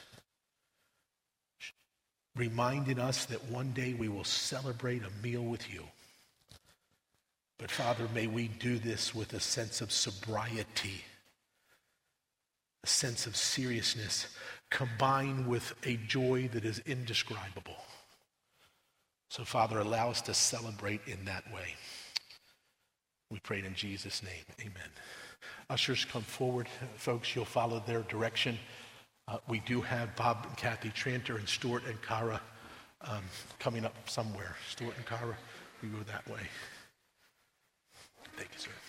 reminding us that one day we will celebrate a meal with you. But Father, may we do this with a sense of sobriety, a sense of seriousness, combined with a joy that is indescribable. So Father, allow us to celebrate in that way. We pray in Jesus' name, amen. Ushers, come forward. Folks, you'll follow their direction. Uh, we do have Bob and Kathy Tranter and Stuart and Cara um, coming up somewhere. Stuart and Cara, we go that way. Thank you, sir.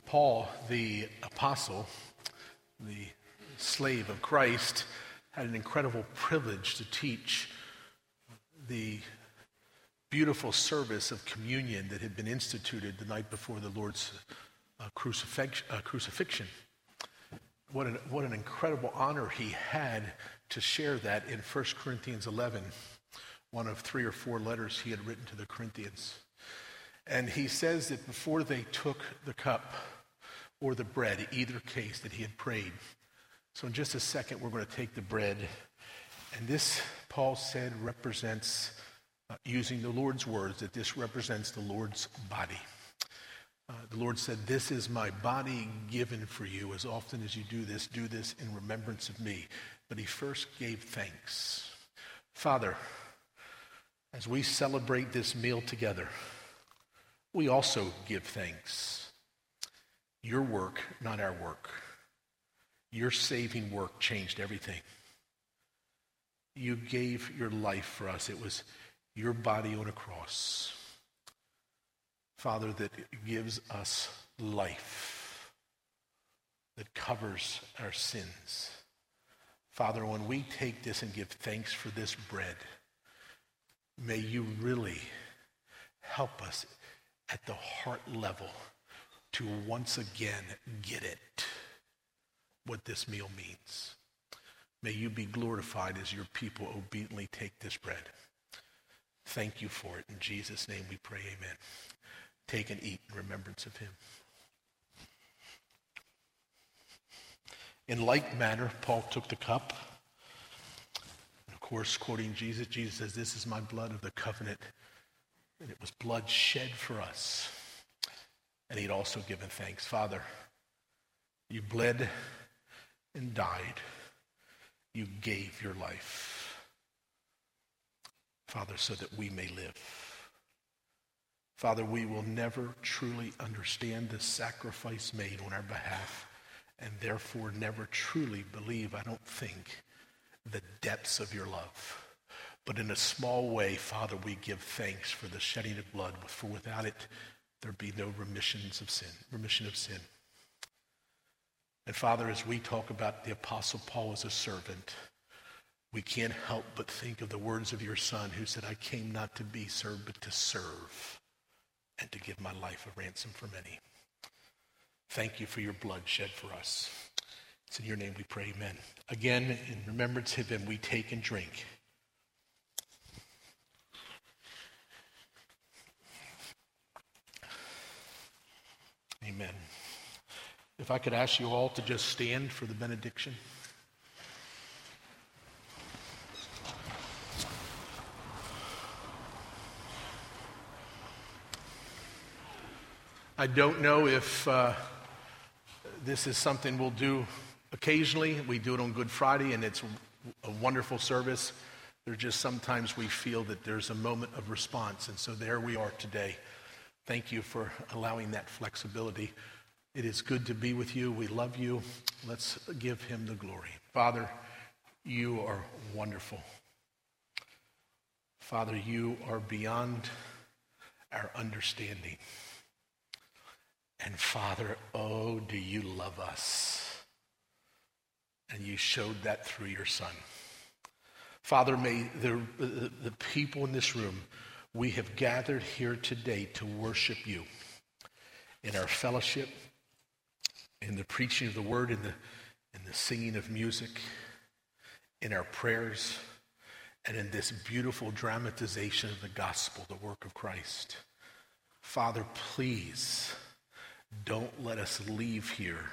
Paul, the apostle, the slave of Christ, had an incredible privilege to teach the beautiful service of communion that had been instituted the night before the Lord's uh, crucifix, uh, crucifixion. What an, what an incredible honor he had to share that in First Corinthians eleven, one of three or four letters he had written to the Corinthians. And he says that before they took the cup or the bread, either case, that he had prayed. So in just a second, we're going to take the bread. And this, Paul said, represents, uh, using the Lord's words, that this represents the Lord's body. Uh, the Lord said, "This is my body given for you. As often as you do this, do this in remembrance of me." But he first gave thanks. Father, as we celebrate this meal together, we also give thanks. Your work, not our work. Your saving work changed everything. You gave your life for us. It was your body on a cross, Father, that gives us life, that covers our sins. Father, when we take this and give thanks for this bread, may you really help us at the heart level to once again get it, what this meal means. May you be glorified as your people obediently take this bread. Thank you for it. In Jesus' name we pray, amen. Take and eat in remembrance of him. In like manner, Paul took the cup. Of course, quoting Jesus, Jesus says, "This is my blood of the covenant." And it was blood shed for us. And he'd also given thanks. Father, you bled and died. You gave your life, Father, so that we may live. Father, we will never truly understand the sacrifice made on our behalf, and therefore never truly believe, I don't think, the depths of your love. But in a small way, Father, we give thanks for the shedding of blood, for without it, there be no remissions of sin, remission of sin. And Father, as we talk about the Apostle Paul as a servant, we can't help but think of the words of your Son who said, "I came not to be served, but to serve and to give my life a ransom for many." Thank you for your blood shed for us. It's in your name we pray, amen. Again, in remembrance of him, we take and drink. Amen. If I could ask you all to just stand for the benediction. I don't know if uh, this is something we'll do occasionally. We do it on Good Friday, and it's a wonderful service. There's just sometimes we feel that there's a moment of response, and so there we are today. Thank you for allowing that flexibility. It is good to be with you. We love you. Let's give him the glory. Father, you are wonderful. Father, you are beyond our understanding. And Father, oh, do you love us? And you showed that through your Son. Father, may the, the, the people in this room, we have gathered here today to worship you in our fellowship, in the preaching of the word, in the, in the singing of music, in our prayers, and in this beautiful dramatization of the gospel, the work of Christ. Father, please don't let us leave here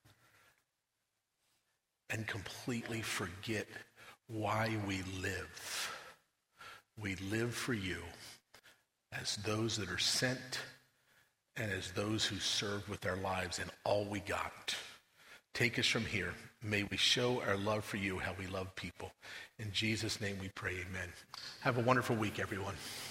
and completely forget why we live. We live for you as those that are sent and as those who serve with our lives and all we got. Take us from here. May we show our love for you, how we love people. In Jesus' name we pray, amen. Have a wonderful week, everyone.